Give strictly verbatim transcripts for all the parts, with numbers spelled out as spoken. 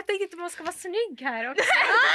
jag tänkte att man ska vara snygg här också.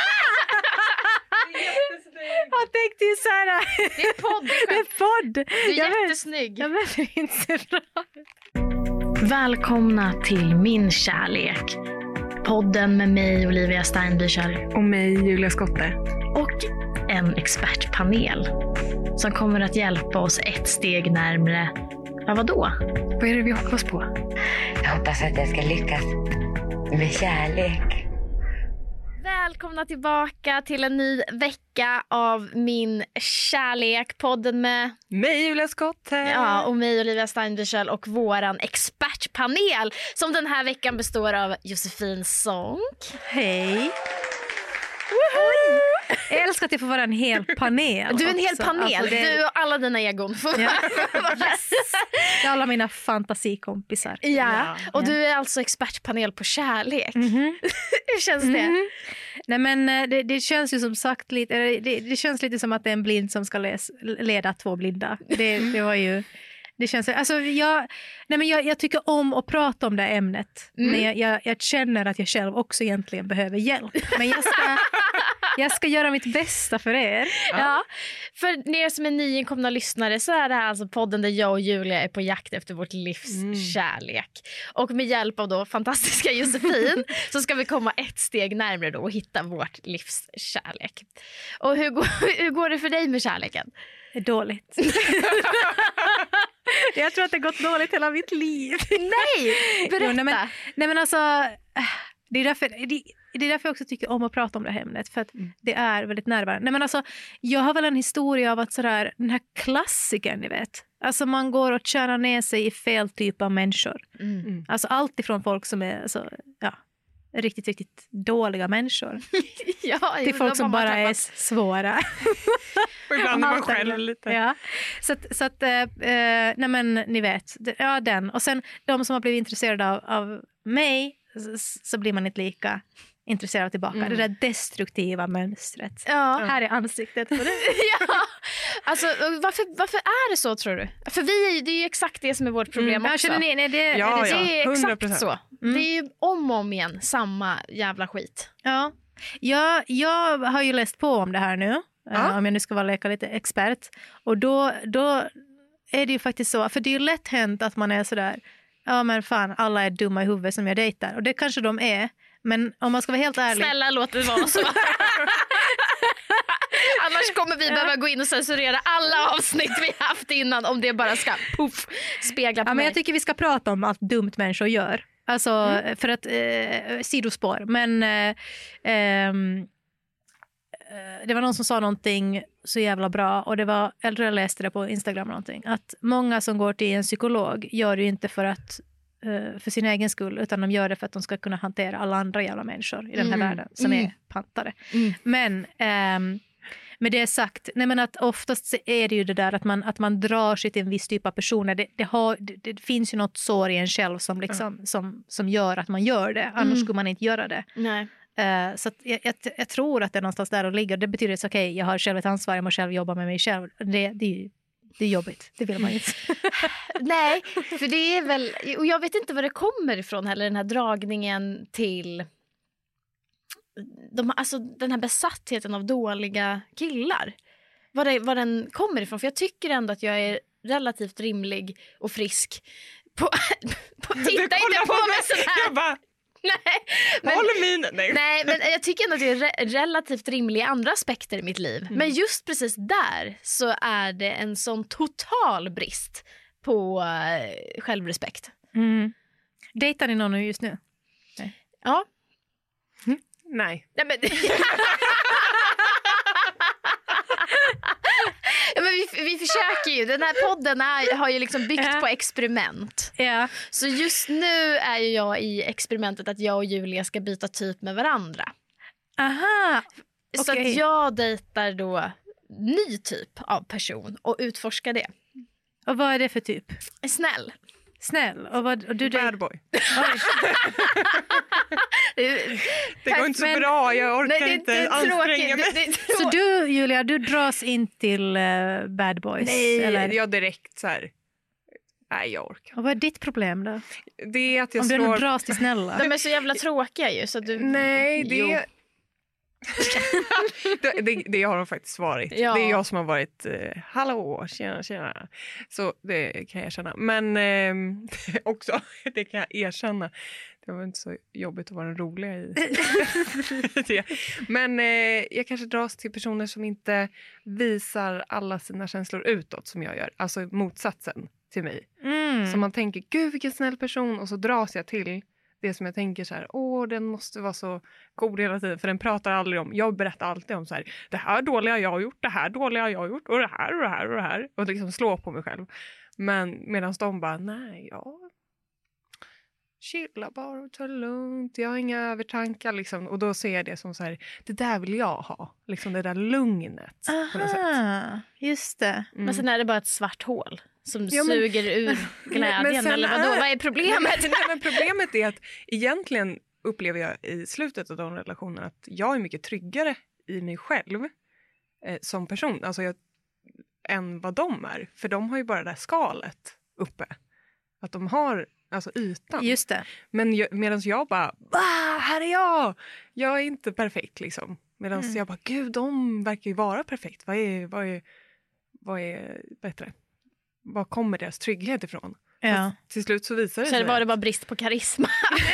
Jag tänkte ju så här. Det är podd. Det är podd. Du är jag jättesnygg. Jag vet inte så bra. Välkomna till Min kärlek. Podden med mig, Olivia Steinbüchel. Och mig, Julia Skotte. Och en expertpanel som kommer att hjälpa oss ett steg närmare. Ja, vadå? Vad är det vi hoppas på? Jag hoppas att jag ska lyckas med kärlek. Välkomna tillbaka till en ny vecka av Min kärlek. Podden med mig, Julia Skotte. Ja, och mig, Olivia Steinbüchel, och våran expertpanel som den här veckan består av Josefin Sonck. Hej. Jag älskar att jag får vara en hel panel. Du är en hel också. panel. Alltså det... Du och alla dina egon. Ja. Yes. Det är alla mina fantasikompisar. Ja, ja. Och du är alltså expertpanel på kärlek. Mm-hmm. Hur känns det? Mm-hmm. Nej, men det, det känns ju som sagt lite, det, det känns lite som att det är en blind som ska les, leda två blinda. Det, det var ju... Det känns, alltså jag, nej men jag, jag tycker om att prata om det här ämnet. Mm. Men jag, jag, jag känner att jag själv också egentligen behöver hjälp. Men jag ska, jag ska göra mitt bästa för er. Ja. Ja, för er som är nyinkomna lyssnare så är det här alltså podden där jag och Julia är på jakt efter vårt livs mm. kärlek. Och med hjälp av då fantastiska Josefin så ska vi komma ett steg närmare då och hitta vårt livs kärlek. Och hur går, hur går det för dig med kärleken? Det är dåligt. Jag tror att det har gått dåligt hela mitt liv. Nej, berätta. Jo, nej, men, nej men alltså, det är, därför, det, det är därför jag också tycker om att prata om det här ämnet. För att mm. det är väldigt närvarande. Nej men alltså, jag har väl en historia av att sådär, den här klassikern ni vet. Alltså man går och tjänar ner sig i fel typ av människor. Mm. Alltså allt ifrån folk som är alltså, ja, riktigt, riktigt dåliga människor. Ja, till folk som bara är svåra. Och ibland är man själv lite. Ja. Så att, så att eh, nej men ni vet, ja den. Och sen de som har blivit intresserade av, av mig så, så blir man inte lika intresserad tillbaka. Mm. Det där destruktiva mönstret. Ja. Här är ansiktet på det. Ja. Alltså varför, varför är det så tror du? För vi är, det är ju exakt det som är vårt problem mm. också. Ja, ni, nej, det, ja, det, det är ja. exakt så. Mm. Det är ju om och om igen samma jävla skit. Ja. Ja, jag har ju läst på om det här nu. Ja. Uh, om jag nu ska vara leka lite expert. Och då, då är det ju faktiskt så. För det är ju lätt hänt att man är sådär. Ja men fan, alla är dumma i huvudet som jag dejtar. Och det kanske de är. Men om man ska vara helt ärlig. Snälla låt det vara så. Annars kommer vi ja. behöva gå in och censurera alla avsnitt vi haft innan. Om det bara ska puff, spegla på ja, mig. Men jag tycker vi ska prata om allt dumt människor gör. Alltså mm. för att eh, sidospår. Men eh, eh, det var någon som sa någonting så jävla bra. Och det var, eller jag läste det på Instagram eller någonting. Att många som går till en psykolog gör det ju inte för att för sin egen skull, utan de gör det för att de ska kunna hantera alla andra jävla människor i den här mm. världen som mm. är pantare. Mm. Men ähm, med det sagt, nej men att oftast är det ju det där att man, att man drar sig till en viss typ av personer. Det, det, har, det, det finns ju något sår i en själv som, liksom, mm. som, som gör att man gör det. Annars mm. skulle man inte göra det. Nej. Uh, så att jag, jag, jag tror att det är någonstans där och ligger. Det betyder att okej, okay, jag har själv ett ansvar, jag måste själv jobba med mig själv. Det, det är ju Det är jobbigt, det vill man inte. Nej, för det är väl... Och jag vet inte var det kommer ifrån heller, den här dragningen till... De, alltså den här besattheten av dåliga killar. Var, det, var den kommer ifrån. För jag tycker ändå att jag är relativt rimlig och frisk. På, på, titta inte på mig sådär. Jag bara... Nej, men, min, nej. nej, men jag tycker ändå att jag är re- relativt rimlig i andra aspekter i mitt liv. Mm. Men just precis där så är det en sån total brist på uh, självrespekt. Mm. Dejtar ni någon just nu? Nej. Ja. Mm. Nej. Nej men... Ja, men vi, vi försöker ju. Den här podden är, har ju liksom byggt ja. på experiment. Ja. Så just nu är ju jag i experimentet att jag och Julia ska byta typ med varandra. Aha. Så okay. att jag dejtar då ny typ av person och utforskar det. Och vad är det för typ? Snäll. Snäll. Och vad, och du bad boy. det, det går inte så men, bra, jag orkar nej, det, inte det, anstränga mig. Det, det, så du, Julia, du dras in till uh, bad boys? Nej, eller? jag direkt så här. Nej, jag orkar. Och vad är ditt problem då? Det är att jag Om slår... du nu dras till snälla. De är så jävla tråkiga ju. Så du... Nej, det... Jo. det, det, det har de faktiskt varit. Ja. Det är jag som har varit eh, hallå, tjena, tjena. Så det kan jag erkänna. Men eh, också, det kan jag erkänna. Det var inte så jobbigt att vara den roliga i det. Men eh, jag kanske dras till personer som inte visar alla sina känslor utåt som jag gör. Alltså motsatsen till mig. Mm. Så man tänker, gud vilken snäll person. Och så dras jag till det som jag tänker så här, åh den måste vara så god hela tiden. För den pratar aldrig om, jag berättar alltid om så här, det här dåliga jag har gjort, det här dåliga jag har gjort. Och det här och det här och det här. Och liksom slå på mig själv. Men medan de bara, nej, ja. Chilla bara och ta det lugnt. Jag har inga övertankar liksom. Och då ser jag det som så här, det där vill jag ha. Liksom det där lugnet. På något sätt. Aha, just det. Mm. Men sen är det bara ett svart hål som Ja, men- suger ur glädjen. Men sen eller vadå? är- Vad är problemet? Nej, nej, men problemet är att egentligen upplever jag i slutet av de relationerna att jag är mycket tryggare i mig själv eh, som person. Alltså jag, än vad de är. För de har ju bara det där skalet uppe. Att de har alltså ytan. Just det. Men jag, medan jag bara, ah, här är jag! Jag är inte perfekt liksom. Medan Mm. jag bara, gud de verkar ju vara perfekt. Vad är, vad är, vad är bättre? Var kommer deras trygghet ifrån? Ja. Fast till slut så visar det Så sig. det var det bara brist på karisma.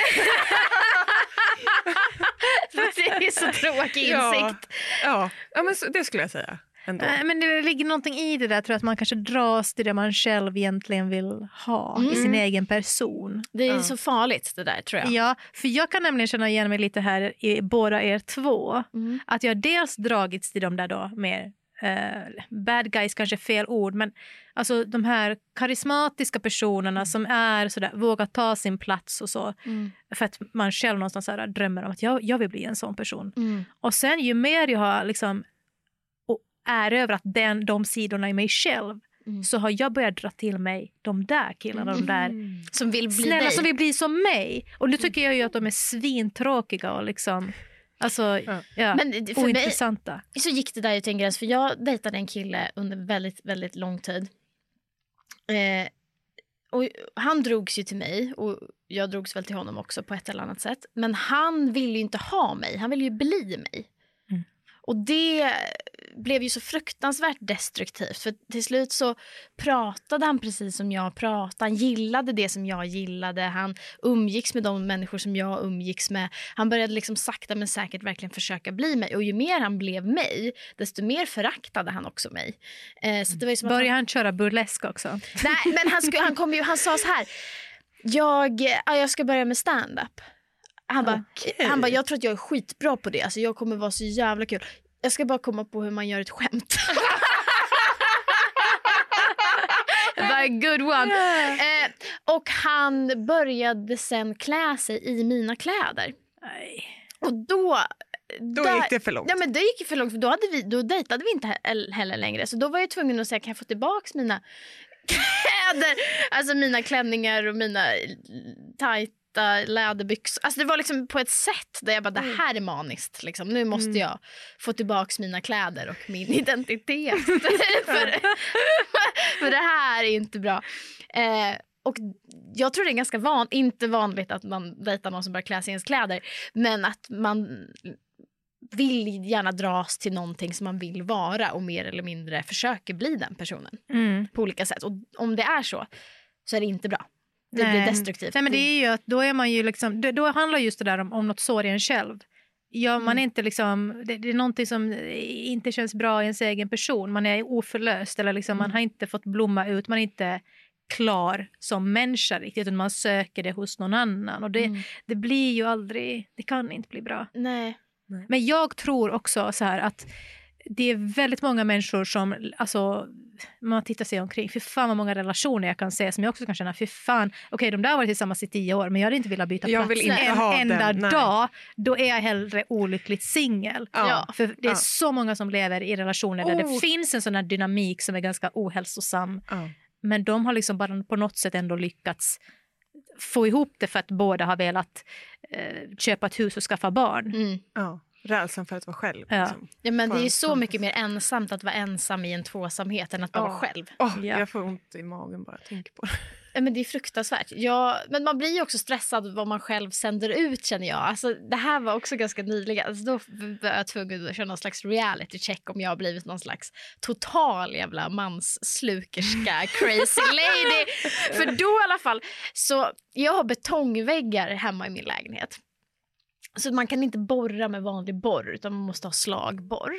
Det är så tråkig Ja. insikt. Ja, ja men så, det skulle jag säga. Ändå. Nej, men det ligger någonting i det där, tror jag, att man kanske dras till det man själv egentligen vill ha Mm. i sin egen person. Det är Ja. så farligt det där tror jag. Ja, för jag kan nämligen känna igen mig lite här i båda er två. Mm. Att jag dels dragits till de där då mer uh, bad guys, kanske fel ord, men alltså de här karismatiska personerna som är sådär, vågar ta sin plats och så. Mm. För att man själv någonstans så här drömmer om att jag, jag vill bli en sån person. Mm. Och sen ju mer jag har liksom och är över att den, de sidorna i mig själv, Mm. så har jag börjat dra till mig de där killarna, de där Mm. Som vill bli snälla dig. som vill bli som mig. Och nu tycker jag ju att de är svintråkiga och liksom, alltså, Ja. ja, Men för mig ointressanta. så gick det där ju till en gräns. För jag dejtade en kille under väldigt, väldigt lång tid. Eh, och han drogs ju till mig. Och jag drogs väl till honom också på ett eller annat sätt. Men han ville ju inte ha mig. Han ville ju bli mig. Mm. Och det blev ju så fruktansvärt destruktivt. För till slut så pratade han precis som jag pratade. Han gillade det som jag gillade. Han umgicks med de människor som jag umgicks med. Han började liksom sakta men säkert verkligen försöka bli mig. Och ju mer han blev mig, desto mer föraktade han också mig. Eh, så det var ju som att Börjar han köra burlesk också? Nej, men han, skulle, han, kom ju, han sa så här. Jag, ja, jag ska börja med stand-up. Han bara, Okej. han bara, jag tror att jag är skitbra på det. Alltså, jag kommer vara så jävla kul. Jag ska bara komma på hur man gör ett skämt. Det var en good one. Eh, och han började sen klä sig i mina kläder. Nej. Och då... Då där- gick det för långt. Ja, men det gick för långt, för då, hade vi, då dejtade vi inte he- heller längre. Så då var jag tvungen att säga, kan jag få tillbaka mina kläder? Alltså mina klänningar och mina tajta läderbyxor. Alltså det var liksom på ett sätt där jag bara, det här är maniskt. Liksom. Nu måste Mm. jag få tillbaka mina kläder och min identitet. för, för det här är inte bra. Eh, och jag tror det är ganska van, inte vanligt att man dejtar någon som börjar klä sig i ens kläder. Men att man vill gärna dras till någonting som man vill vara och mer eller mindre försöker bli den personen Mm. på olika sätt. Och om det är så, så är det inte bra. Det Nej. blir destruktivt. Nej, men det är ju att då är man ju liksom, då, då handlar just det där om, om något sår i en själv. Ja, man är inte liksom, det, det är någonting som inte känns bra i ens egen person. Man är oförlöst eller liksom, man har inte fått blomma ut, man är inte klar som människa riktigt, utan man söker det hos någon annan. Och det, Mm. det blir ju aldrig, det kan inte bli bra. Nej. Men jag tror också så här att det är väldigt många människor som, alltså, man tittar sig omkring, för fan vad många relationer jag kan se som jag också kan känna, för fan, okej okay, de där har varit tillsammans i tio år, men jag hade inte velat byta Jag plats vill inte en ha enda den, nej. dag, då är jag hellre olyckligt singel. Ja. För det är Ja. så många som lever i relationer där Oh. det finns en sån här dynamik som är ganska ohälsosam, Ja. men de har liksom bara på något sätt ändå lyckats få ihop det för att båda har velat eh, köpa ett hus och skaffa barn. Mm. Ja. Rädslan för att vara själv. Ja. Liksom. Ja, men det är Fan, så fan. mycket mer ensamt att vara ensam i en tvåsamhet än att bara Ja. vara själv. Åh, Ja. Jag får ont i magen bara jag tänker på det. men det är fruktansvärt. Jag, men man blir ju också stressad vad man själv sänder ut, känner jag. Alltså, det här var också ganska nyligen. Alltså, då var jag tvungen att köra någon slags reality check om jag har blivit någon slags total jävla mansslukerska crazy lady. För då i alla fall, så jag har betongväggar hemma i min lägenhet. Så man kan inte borra med vanlig borr, utan man måste ha slagborr.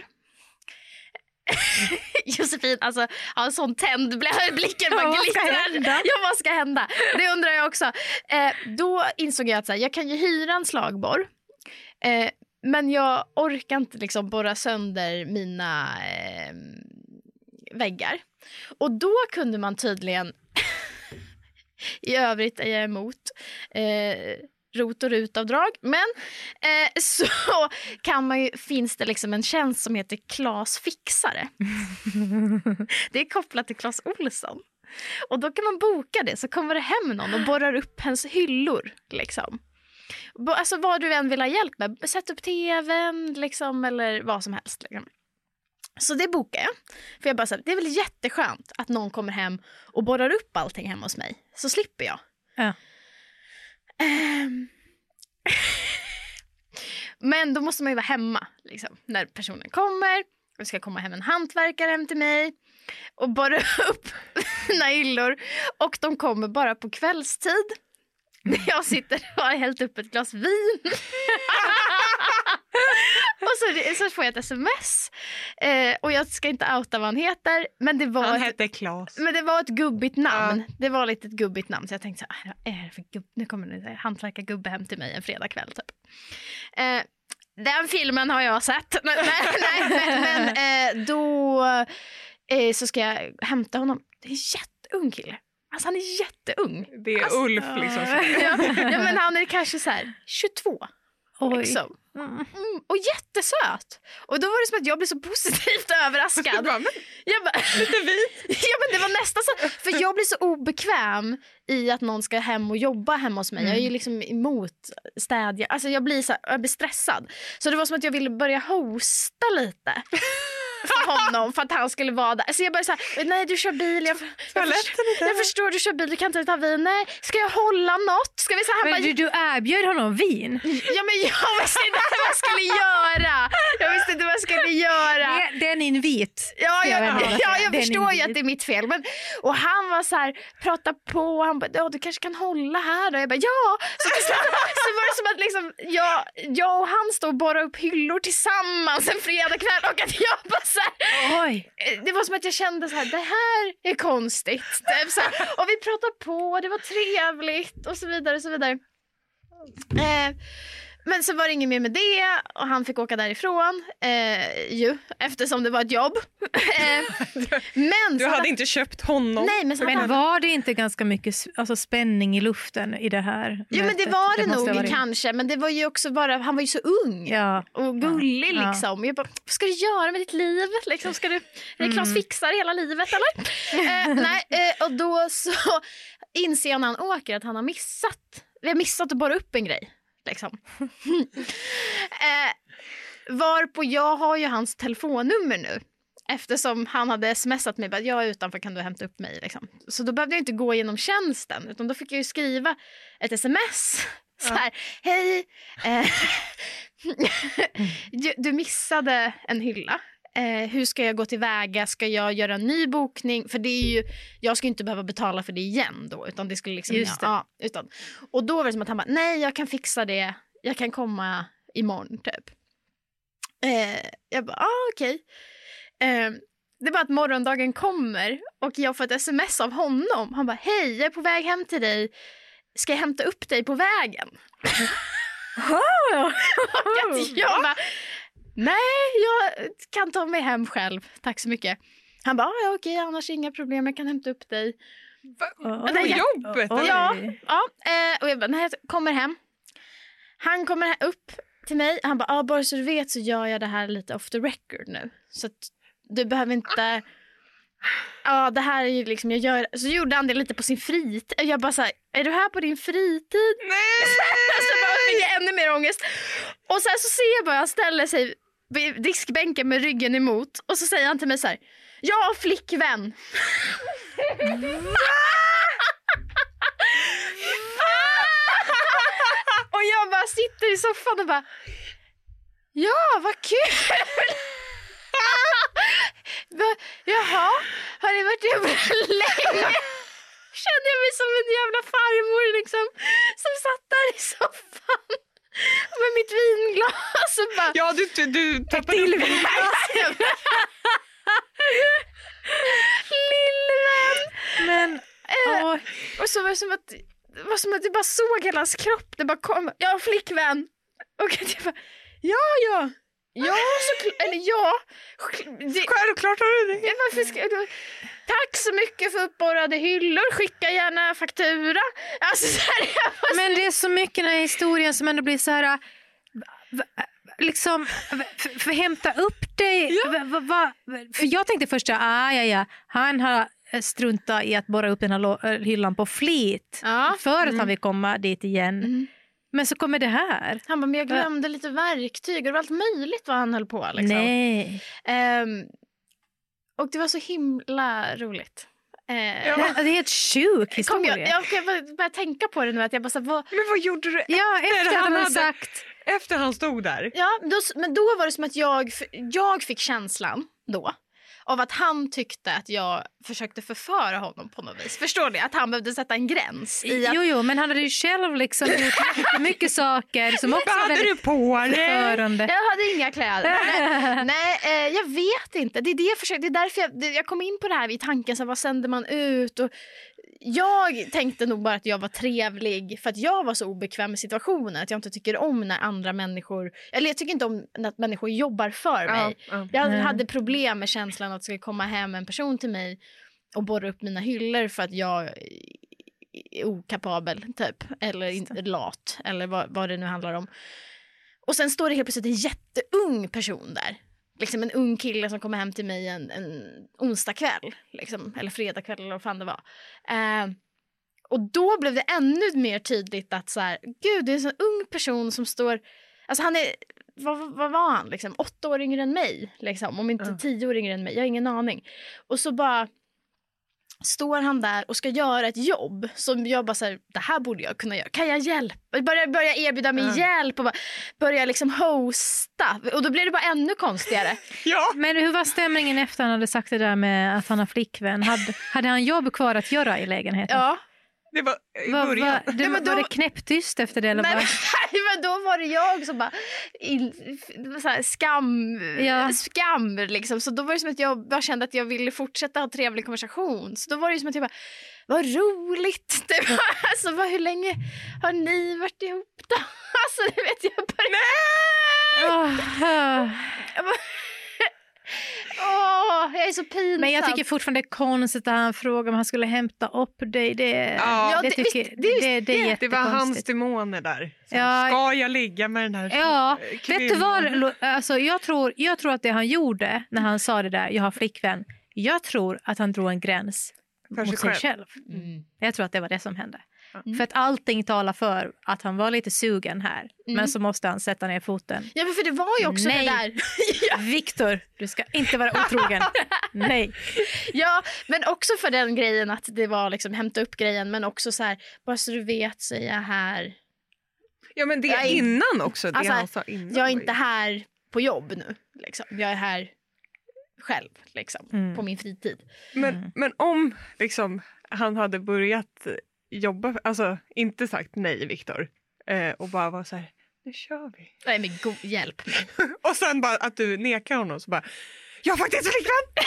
Josefin, alltså har en sån tänd blicken bara glittrar. Ja, vad ska hända? Det undrar jag också. Eh, då insåg jag att så här, jag kan ju hyra en slagborr. Eh, men jag orkar inte liksom borra sönder mina eh, väggar. Och då kunde man tydligen i övrigt är jag emot eh, rot- och rutavdrag. Men eh, så kan man ju, finns det liksom en tjänst som heter Klas Fixare. Det är kopplat till Klas Olsson. Och då kan man boka det, så kommer det hem någon och borrar upp hennes hyllor. Liksom. Alltså vad du än vill ha hjälp med. Sätt upp tvn liksom, eller vad som helst. Liksom. Så det bokar jag. För jag bara så här, det är väl jätteskönt att någon kommer hem och borrar upp allting hemma hos mig. Så slipper jag. Ja. Um. Men då måste man ju vara hemma liksom, när personen kommer. Och ska komma hem en hantverkare hem till mig och borra upp mina hyllor. Och de kommer bara på kvällstid. Jag sitter och har hällt upp ett glas vin. Och så, så får jag ett sms. Eh, och jag ska inte outa vad han heter. Men det var han ett, hette Klas. Men det var ett gubbigt namn. Ja. Det var lite ett gubbigt namn. Så jag tänkte, så här, vad är det för gubb? Nu kommer det hantverka gubbe hem till mig en fredagkväll typ. Eh, den filmen har jag sett. nej, nej, nej, men eh, då eh, så ska jag hämta honom. Det är en jätteung kille. Alltså han är jätteung. Det är alltså, Ulf liksom. ja, ja, men han är kanske så här tjugotvå. Oj. Liksom. Mm, och jättesöt. Och då var det som att jag blev så positivt överraskad. bara, men, jag bara, lite vit. Ja, men det var nästan så. För jag blir så obekväm i att någon ska hem och jobba hemma hos mig. Mm. Jag är ju liksom emot städja. Alltså jag blir, så här, jag blir stressad. Så det var som att jag ville börja hosta lite. För honom, för att han skulle vara där. Så jag bara så här, nej du kör bil. Jag, jag, jag, förstår, jag förstår, du kör bil, du kan inte ta vin. Nej, ska jag hålla något? Ska vi så här, men bara, du, du erbjöd honom vin? Ja, men jag visste inte vad jag skulle göra. Jag visste inte vad jag skulle göra. Det, det är en invit. Ja, jag, jag, ja, jag det förstår ju att det är mitt fel. Men, och han var så här, prata på. Han bara, ja, du kanske kan hålla här. Och jag bara, ja. Så, så, så var det som att liksom, jag, jag och han stod och borrade upp hyllor tillsammans en fredagkväll. Och att jag bara så här, oj. det var som att jag kände så här, det här är konstigt. Så här, och vi pratade på, det var trevligt och så vidare och så vidare. Eh, men så var det inget mer med det och han fick åka därifrån eh, ju, eftersom det var ett jobb. eh, men du hade han, inte köpt honom. Nej, men, men han, var det inte ganska mycket alltså, spänning i luften i det här? Jo, men det var det, det nog varit... kanske, men det var ju också bara, han var ju så ung ja. och gullig ja. liksom. Jag bara, vad ska du göra med ditt liv? Liksom, ska du, är det Klas Fixar hela livet eller? eh, nej, eh, och då så inser jag när han åker att han har missat vi har missat att bara upp en grej liksom. eh, varpå jag har ju hans telefonnummer nu. Eftersom han hade smsat mig att jag är utanför, kan du hämta upp mig liksom. Så då behövde jag inte gå igenom tjänsten, utan då fick jag ju skriva ett sms så här, ja. Hej eh, du, du missade en hylla. Eh, hur ska jag gå tillväga? Ska jag göra en ny bokning? För det är ju, jag ska inte behöva betala för det igen då, utan det skulle liksom, just det. Ja, utan, och då var det som att han bara, nej jag kan fixa det, jag kan komma imorgon typ. Eh, jag bara, ah, okej. Okay. Eh, det är bara att morgondagen kommer och jag får ett sms av honom. Han bara, hej jag är på väg hem till dig. Ska jag hämta upp dig på vägen? Oh. Och att jag bara, nej, jag kan ta mig hem själv. Tack så mycket. Han bara, ja okej, annars inga problem. Jag kan hämta upp dig. Va? På jobbet? Oj. Ja, ja eh, och jag bara, nej, jag kommer hem. Han kommer upp till mig. Han bara, ja, bara så du vet så gör jag det här lite off the record nu. Så att du behöver inte... Ja, det här är ju liksom, jag gör... Så gjorde han det lite på sin fritid. Jag bara så här, är du här på din fritid? Nej! Så bara fick jag ännu mer ångest. Och sen så ser jag bara, han ställer sig vid diskbänken med ryggen emot. Och så säger han till mig så här, jag har flickvän. Och jag bara sitter i soffan och bara, ja, vad kul! Jaha, har ni varit uppe länge? Kände jag mig som en jävla farmor liksom, som satt där i soffan med mitt vinglas och bara... Ja, du, du, du tappade till upp vinglas. Lillvän! Men, eh, åh. och så var det som att, det var som att jag bara såg hela hans kropp. Det bara kom, jag har flickvän. Och jag bara, ja, ja. Ja, så, eller ja. Det, Självklart har du det. Ja, varför ska, då, tack så mycket för uppborrade hyllor. Skicka gärna faktura. Alltså, så här, jag bara, Men det är så mycket i den här historien som ändå blir så här... v- liksom, för, för hämta upp dig. Ja. Va, va, va, för jag tänkte först, ah, ja, ja, han har struntat i att borra upp den här lo- hyllan på flit. Ja. För att Mm. han vill komma dit igen. Mm. Men så kommer det här. Han bara, men jag glömde lite verktyg. Och det var allt möjligt vad han höll på. Liksom. Nej. Ehm, och det var så himla roligt. Ehm, Ja. Det är helt sjuk Kom historia. jag, jag kan bara, bara tänka på det nu. Att jag bara, så, här, vad, Men vad gjorde du Ja, efter han att han hade hade- sagt... efter han stod där? ja, då, men då var det som att jag, jag fick känslan då av att han tyckte att jag försökte förföra honom på något vis. Förstår ni? Att han behövde sätta en gräns i att... Jo, jo, men han hade ju själv liksom gjort mycket saker som också Vad var hade du väldigt på dig? förförande. Jag hade inga kläder. Nej, nej eh, jag vet inte. Det är, det jag, försökte, det är därför jag, det, jag kom in på det här i tanken. Så vad sänder man ut? Och jag tänkte nog bara att jag var trevlig för att jag var så obekväm med situationen. Att jag inte tycker om när andra människor... Eller jag tycker inte om att människor jobbar för mig. Ja, ja. Jag Nej. hade problem med känslan att det skulle komma hem en person till mig och borra upp mina hyllor för att jag är okapabel typ. Eller inte lat. Eller vad, vad det nu handlar om. Och sen står det helt plötsligt en jätteung person där. Liksom en ung kille som kommer hem till mig en, en onsdag kväll. Liksom, eller fredag kväll eller vad fan det var. Eh, och då blev det ännu mer tydligt att så här, gud, det är en sån ung person som står... Alltså han är... Vad, vad var han? Liksom, åtta år yngre än mig. Liksom, om inte Ja. tio år yngre än mig. Jag har ingen aning. Och så bara... Står han där och ska göra ett jobb som jag bara så här, det här borde jag kunna göra. Kan jag hjälpa? Börja, börja erbjuda mig Ja. hjälp och bara, börja liksom hosta. Och då blir det bara ännu konstigare. Ja. Men hur var stämningen efter han hade sagt det där med att han har flickvän? Hade, hade han jobb kvar att göra i lägenheten? Ja. Det var i Var, början. var, det, Ja, men då- var det knäpptyst efter det? Eller Nej, var? men, men då var det jag som bara in, så här, skam, Ja. skam liksom. Så då var det som att jag bara kände att jag ville fortsätta ha trevlig konversation. Så då var det som att jag bara, vad roligt. Det var, alltså, vad, hur länge har ni varit ihop då? Alltså det vet jag bara. Åh, ah. Åh, jag är så pinsam. Men jag tycker fortfarande det är konstigt att han frågar om han skulle hämta upp dig. Det, Ja, det, det- tycker, visst, det- det, det är det- Det var hans jättekonstigt. demoner där. Så, Ja. Ska jag ligga med den här Ja, kvinnan? vet du vad? Lo- Alltså, jag, tror, jag tror att det han gjorde när han sa det där, jag har flickvän. Jag tror att han drog en gräns För mot sig själv. Mm. Jag tror att det var det som hände. Ja. För att allting talar för att han var lite sugen här. Mm. Men så måste han sätta ner foten. Ja, men för det var ju också Nej. det där. ja. Viktor, du ska inte vara otrogen. Nej. ja, men också för den grejen att det var liksom hämta upp grejen. Men också så här, bara så du vet så är jag här. Ja, men det Jag är- innan också. Det Alltså, han sa innan. Jag är var ju- inte här på jobb nu. Liksom. Jag är här själv liksom, Mm. på min fritid. Men, Mm. men om liksom, han hade börjat jobba, alltså inte sagt nej Viktor, eh, och bara var så här, nu kör vi. Nej, men go- hjälp mig. Och sen bara att du nekar honom så bara, jag har faktiskt en flickvän!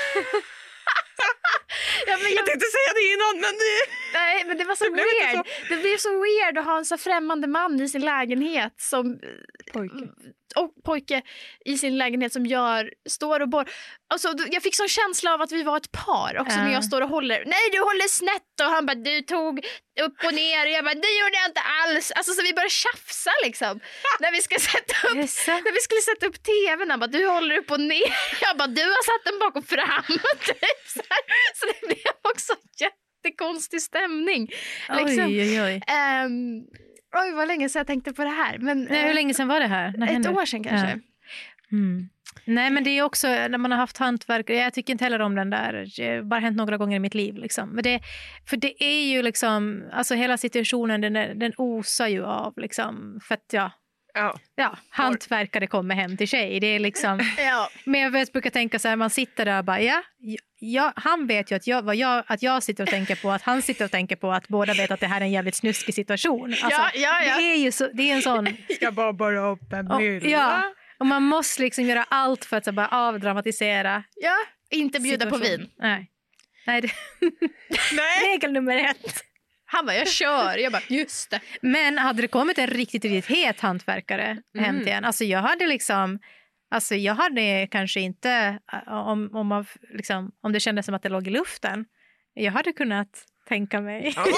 Ja, men Jag jag, tänkte säga det innan men det... nej, men det var så Det blev inte weird. Det blev så weird att ha en så främmande man i sin lägenhet som Pojke. och pojke i sin lägenhet som gör, står och bor. Alltså, då- jag fick sån känsla av att vi var ett par också Ja. när jag står och håller. Nej, du håller snett och han bara, du tog upp och ner. Och jag bara, det gjorde jag inte alls. Alltså så vi började tjafsa liksom. när vi ska sätta upp Är det sant? när vi skulle sätta upp tvn, han bara, du håller upp och ner. Jag bara, du har satt den bak och fram. Typ, så, här. Så det blev också jättekonstig stämning. Liksom. Oj, oj, oj. Ehm, oj, vad länge sedan jag tänkte på det här. Men, Nej, hur eh, länge sedan var det här? När ett hände det? år sedan kanske. Ja. Mm. Nej, men det är också när man har haft hantverk. Jag tycker inte heller om den där. Det har bara hänt några gånger i mitt liv. Liksom. Men det, för det är ju liksom, alltså hela situationen, den, den osar ju av. Liksom, för att ja, Ja. ja, hantverkare kommer hem till sig. Det är liksom, Ja. men jag vet, brukar tänka så här, man sitter där och bara, ja, ja han vet ju att jag, vad jag, att jag sitter och tänker på, att han sitter och tänker på, att båda vet att det här är en jävligt snuskig situation. Alltså, Ja, ja, ja. Det är ju så, det är en sån... Ska bara bara upp en och, mylla. ja, och man måste liksom göra allt för att så bara avdramatisera. Ja, inte bjuda på situation. vin. Nej. Nej, det... Nej. Regel nummer ett. Han bara, jag kör. Jag bara, just det. Men hade det kommit en riktigt, riktigt het hantverkare hem Mm. till en, alltså jag hade liksom, alltså jag hade kanske inte, om, om, man, liksom, om det kändes som att det låg i luften, jag hade kunnat tänka mig. Ja.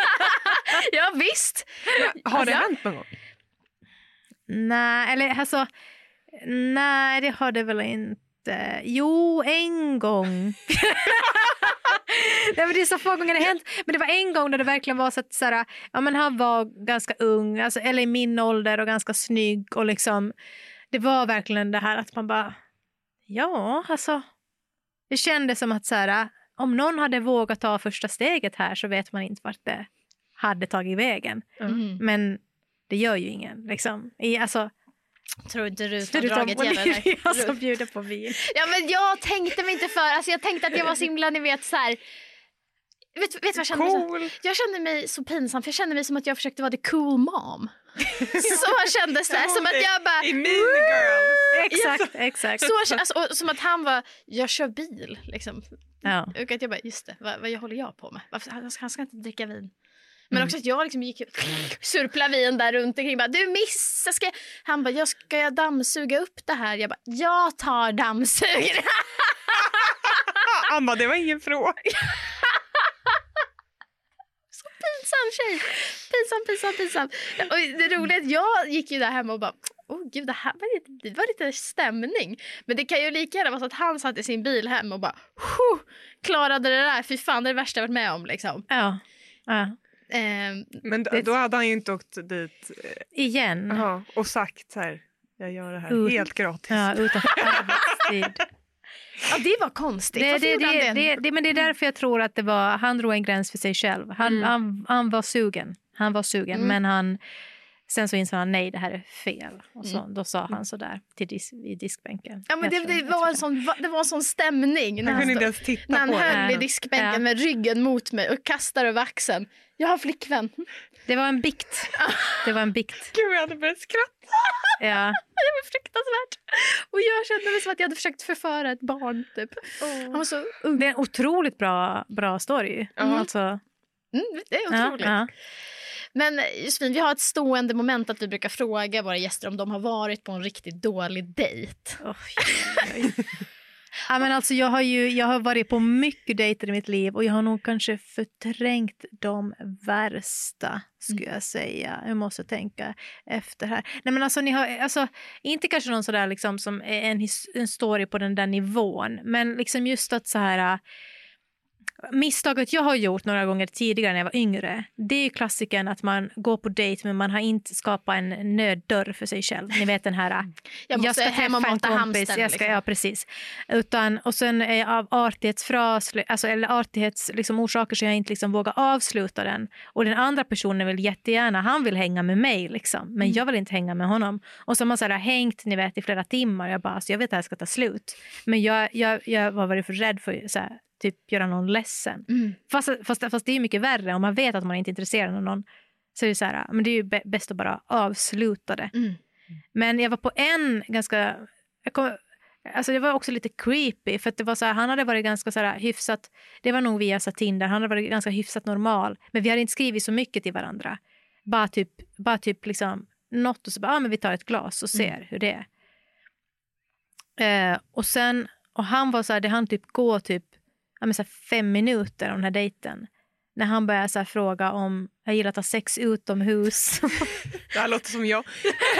Ja, visst. Har det Alltså, hänt någon gång? Nej, eller alltså, nej det har det väl inte. Jo, en gång. Nej, men det är så få gånger det har hänt. Men det var en gång där det verkligen var så att så här, ja, men han var ganska ung, alltså, eller i min ålder och ganska snygg. Och liksom, det var verkligen det här att man bara, ja, alltså. Det kändes som att så här, om någon hade vågat ta första steget här så vet man inte vart det hade tagit vägen. Mm. Men det gör ju ingen. Liksom. I, alltså, Tror inte Rut har förutom dragit hela den Olivia här. som bjuder på vin. Ja, men jag tänkte mig inte för. Alltså, jag tänkte att jag var så himla, ni vet, så här. Vet, vet vad jag kände mig så? Cool. Jag kände mig så pinsam, för jag kände mig som att jag försökte vara the cool mom. Så kändes det. Som att jag bara... I Mean Girls. Exakt, exakt. Så, alltså, och, som att han var, jag kör bil. Liksom. Ja. Och att jag bara, just det, vad, vad jag håller jag på med? Varför, han, han ska inte dricka vin. Men Mm. också att jag liksom gick surpla vin där runt omkring. Bara, du missar, ska jag... Han bara, jag ska jag dammsuga upp det här? Jag bara, jag tar dammsugare. Anna, det var ingen fråga. Pinsam tjej. Pinsam, pinsam, pinsam. Och det roliga är att jag gick ju där hemma och bara, åh oh, gud, det här var lite, det var lite stämning. Men det kan ju lika gärna vara så att han satt i sin bil hem och bara, klarade det där. Fy fan, det är det värsta jag varit med om liksom. Ja. Ja. Ehm, Men Det- då hade han ju inte åkt dit Igen. aha, och sagt så här, jag gör det här Ut- helt gratis. Ja, utanför arbetstid. ja, det var konstigt. Det, Varför det, gjorde han det, det? det, det, men det är därför jag tror att det var, han drog en gräns för sig själv. Han, Mm. han, han var sugen. Han var sugen, Mm. men han, sen så insåg han nej, det här är fel. Och så, Mm. då sa han så där till dis, i diskbänken. Ja, men Jag det, tror- det, jag var tror en sån, det var en sån stämning när Han han, kunde inte stod, ens titta när han på det. höll i Ja. diskbänken Ja. med ryggen mot mig och kastade över axeln. Jag har flickvän. Det var en bikt. Det var en bikt. Gud, jag hade börjat skratta. Ja. Det var fruktansvärt. Och jag kände mig som att jag hade försökt förföra ett barn typ. Han var så ung. Det är en otroligt bra, bra story. Mm. Alltså, Mm, det är ja, otroligt. ja. Men Josefin, vi har ett stående moment att vi brukar fråga våra gäster om de har varit på en riktigt dålig dejt. Oh, oj, oj. Ja, men alltså, jag, har ju, jag har varit på mycket dejter i mitt liv och jag har nog kanske förträngt de värsta, skulle jag säga. Jag måste tänka efter här. Nej, men alltså, ni har, alltså, inte kanske någon sådär liksom, som är en, his, en story på den där nivån, men liksom just att så här... Misstaget jag har gjort några gånger tidigare när jag var yngre, det är ju klassiken att man går på dejt men man har inte skapat en nöddörr för sig själv. Ni vet den här, Jag måste hem och träffa en mata kompis, hamstern, jag ska, liksom. ja precis. Utan, och sen eh, av artighetsfras, alltså, eller artighets liksom, orsaker så jag inte liksom vågar avsluta den. Och den andra personen vill jättegärna, han vill hänga med mig liksom, men Mm. jag vill inte hänga med honom. Och så har man så här, hängt ni vet, i flera timmar jag bara, alltså, jag vet att det här ska ta slut. Men jag, jag, jag var väldigt för rädd för så här, typ göra någon ledsen. Mm. Fast, fast, fast det är ju mycket värre om man vet att man inte är intresserad av någon. Så är det så här, men det är ju b- bäst att bara avsluta det. Mm. Men jag var på en ganska, jag kom, alltså det var också lite creepy för att det var så här, han hade varit ganska så här hyfsat, det var nog via så Tinder, han hade varit ganska hyfsat normal, men vi hade inte skrivit så mycket till varandra. Bara typ, bara typ liksom något och så bara, ah, men vi tar ett glas och ser Mm. hur det är. Eh, och sen, och han var så här, det han typ gå typ ja, men så här fem minuter om den här dejten. När han började så här fråga om jag gillar att ha sex utomhus. Det här låter som jag.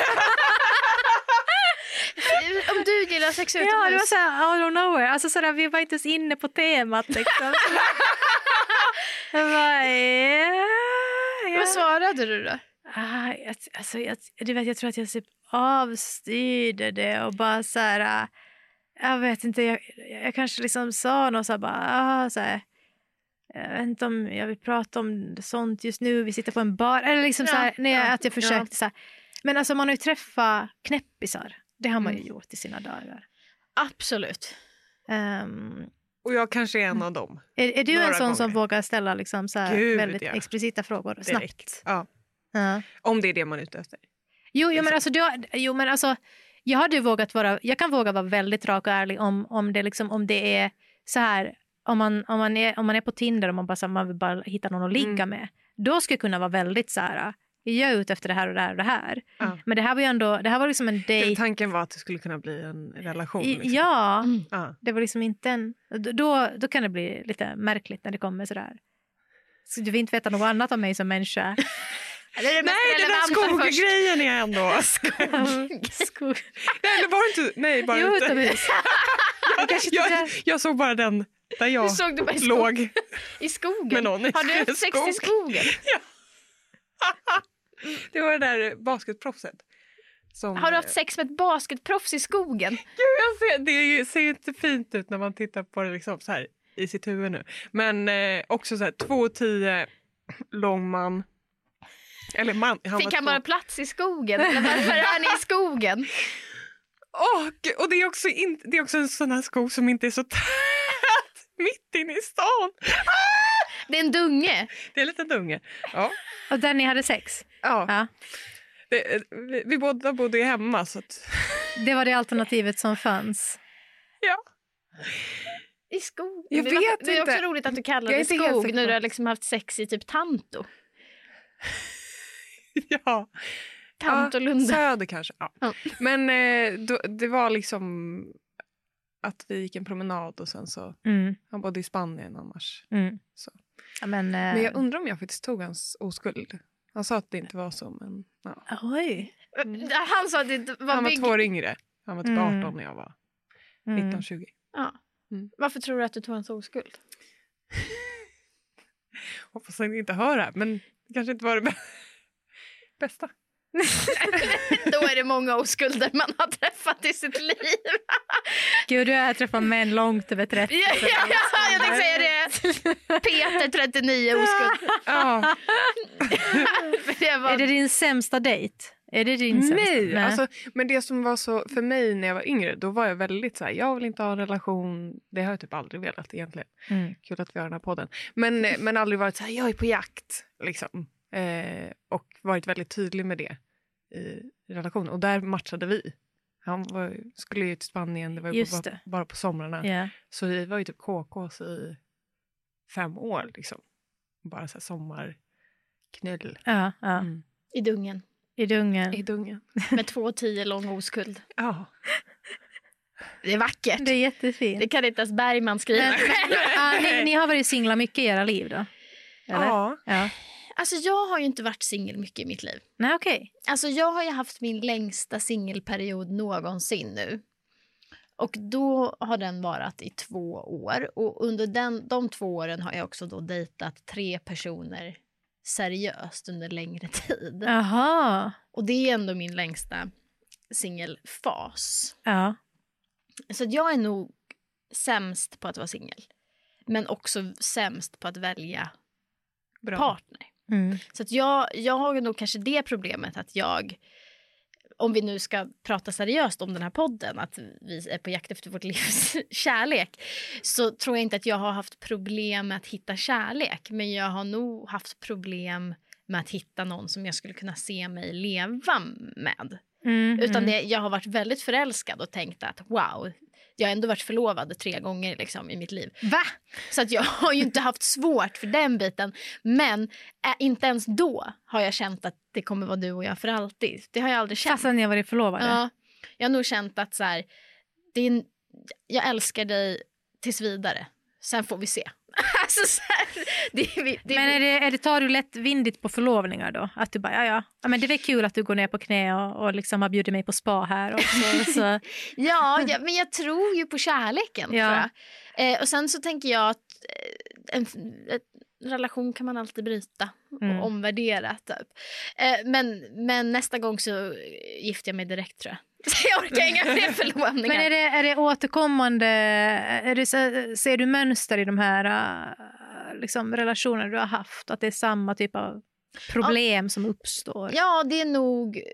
Om du gillar sex Ja, det var utomhus. så här out of nowhere. Alltså så där, vi var inte ens inne på temat liksom. Jag bara, ja, ja. Vad svarade du då? Ah, jag, alltså, jag, du vet, jag tror att jag typ avstyrde det och bara så här... Jag vet inte, jag, jag kanske liksom sa något så här bara... Ah, så här, jag vet inte om jag vill prata om sånt just nu. Vi sitter på en bar. Eller liksom Ja, så här, nej, ja, att jag försökte ja. så här. Men alltså man har ju träffat knäppisar. Det har man ju Mm. gjort i sina dagar. Absolut. Um, Och jag kanske är en av dem. är, är du Några en sån som gånger. vågar ställa liksom så här Gud, väldigt ja. explicita frågor Direkt. snabbt? Ja. Ja. Om det är det man är ute efter. Jo, jo, men Liksom. alltså, du, har- jo, men alltså jag hade ju vågat vara, jag kan våga vara väldigt rak och ärlig om, om det liksom, om det är så här, om man, om man, är, om man är på Tinder och man bara, så här, man vill bara hitta någon att ligga Mm. med. Då ska jag kunna vara väldigt så här, jag är ute efter det här och det här och det här. Ja. Men det här var ju ändå, det här var liksom en dejt. Tanken var att det skulle kunna bli en relation. I, Liksom. ja, Mm. Ja. det var liksom inte en, då, då kan det bli lite märkligt när det kommer sådär. Så du vill inte veta något annat om mig som människa. Det är det mest Nej, den där relevanta först. skoggrejen är ändå... Skog. Nej, eller var det inte... Nej, bara Jo, inte. utomhus. Jag kanske inte jag, jag såg bara den där jag Du såg det bara i skog- låg I skogen. med någon i Har du haft sex i skog. skogen? Det var det där basketproffset. Som, Har du haft sex med ett basketproffs i skogen? Gud, jag ser, det är ju- ser ju inte fint ut när man tittar på det liksom så här i sitt huvud nu. Men eh, också så här två tio lång man. Eller man. Han Fick var han två- bara plats i skogen? Eller varför är ni i skogen? Åh, gud, och det är, också in, det är också en sån här skog som inte är så tät. Mitt inne i stan. Det är en dunge. Det är en liten dunge. Ja. Och där ni hade sex. ja. Ja. Det, vi, vi båda bodde ju hemma så att... Det var det alternativet som fanns. Ja. I skog. Jag det, vet var, det är också inte. roligt att du kallar Jag är det inte helt skog säker när på- du har liksom haft sex i typ Tanto. Ja. Tantolunda. Söder kanske. Ja. Ja. Men eh, då, det var liksom att vi gick en promenad och sen så... Mm. Han bodde i Spanien annars. Mm. Så. Ja, men, eh, Men jag undrar om jag faktiskt tog hans oskuld. Han sa att det inte var så, men... Ja. Oj. Han sa att det var, Han var bygg... två år yngre. Han var typ Mm. arton när jag var Mm. nitton tjugo. Ja. Mm. Varför tror du att du tog hans oskuld? Hoppas han inte hör det här, men det kanske inte var det bä- bästa. Då är det många oskulder man har träffat i sitt liv. Gud, du har träffat män långt över trettio. Ja, ja, ja, jag tänkte säga det. Peter, trettionio, oskuld. Ja. Det var... Är det din sämsta dejt? Är det din sämsta? Nej, alltså, men det som var så för mig när jag var yngre, då var jag väldigt så här, jag vill inte ha en relation. Det har jag typ aldrig velat egentligen. Mm. Kul att vi har den här podden. Men, men aldrig varit så här, jag är på jakt. Liksom. Eh, och varit väldigt tydlig med det i relationen. Och där matchade vi. Han var, skulle ju till Spanien, det var ju Just bara, det. bara på somrarna. Ja. Så vi var ju typ K K:s i fem år. Liksom. Bara så här sommarknull. Ja, ja. Mm. I dungen. I dungen. I dungen. Med två tio lång oskuld. Ja. Det är vackert. Det är jättefint. Det kan inte ens Bergman skriva. Ja, ni, ni har varit singlar mycket i era liv då? Eller? Ja. Ja. Alltså jag har ju inte varit singel mycket i mitt liv. Nej, okej. Alltså jag har ju haft min längsta singelperiod någonsin nu. Och då har den varit i två år. Och under den, de två åren har jag också då dejtat tre personer seriöst under längre tid. Jaha. Och det är ändå min längsta singelfas. Ja. Så att jag är nog sämst på att vara singel. Men också sämst på att välja Bra. partner. Mm. Så att jag, jag har nog kanske det problemet att jag, om vi nu ska prata seriöst om den här podden, att vi är på jakt efter vårt livs kärlek, så tror jag inte att jag har haft problem med att hitta kärlek. Men jag har nog haft problem med att hitta någon som jag skulle kunna se mig leva med. Mm, Utan mm. det, jag har varit väldigt förälskad och tänkt att wow, jag har ändå varit förlovad tre gånger liksom, i mitt liv. Va? Så att jag har ju inte haft svårt för den biten. Men äh, inte ens då har jag känt att det kommer vara du och jag för alltid. Det har jag aldrig känt. Fastän ni har varit förlovade? Ja, jag har nog känt att så här, det är en, jag älskar dig tills vidare. Sen får vi se. Alltså, så här, det, det, det, Men är det, är det, tar du lättvindigt på förlovningar då? Att du bara, ja ja, ja men det är väl kul att du går ner på knä och, och liksom har bjudit mig på spa här också. Så. Ja, ja, men jag tror ju på kärleken. Ja. Tror jag. Eh, och sen så tänker jag att eh, en, en relation kan man alltid bryta. Mm. och omvärdera typ. Eh, men, men nästa gång så gifter jag mig direkt tror jag. Så jag orkar inga fler förlovningar. Men är det, är det återkommande, är det, ser du mönster i de här uh, liksom, relationer du har haft? Att det är samma typ av problem ja. som uppstår? Ja, det är nog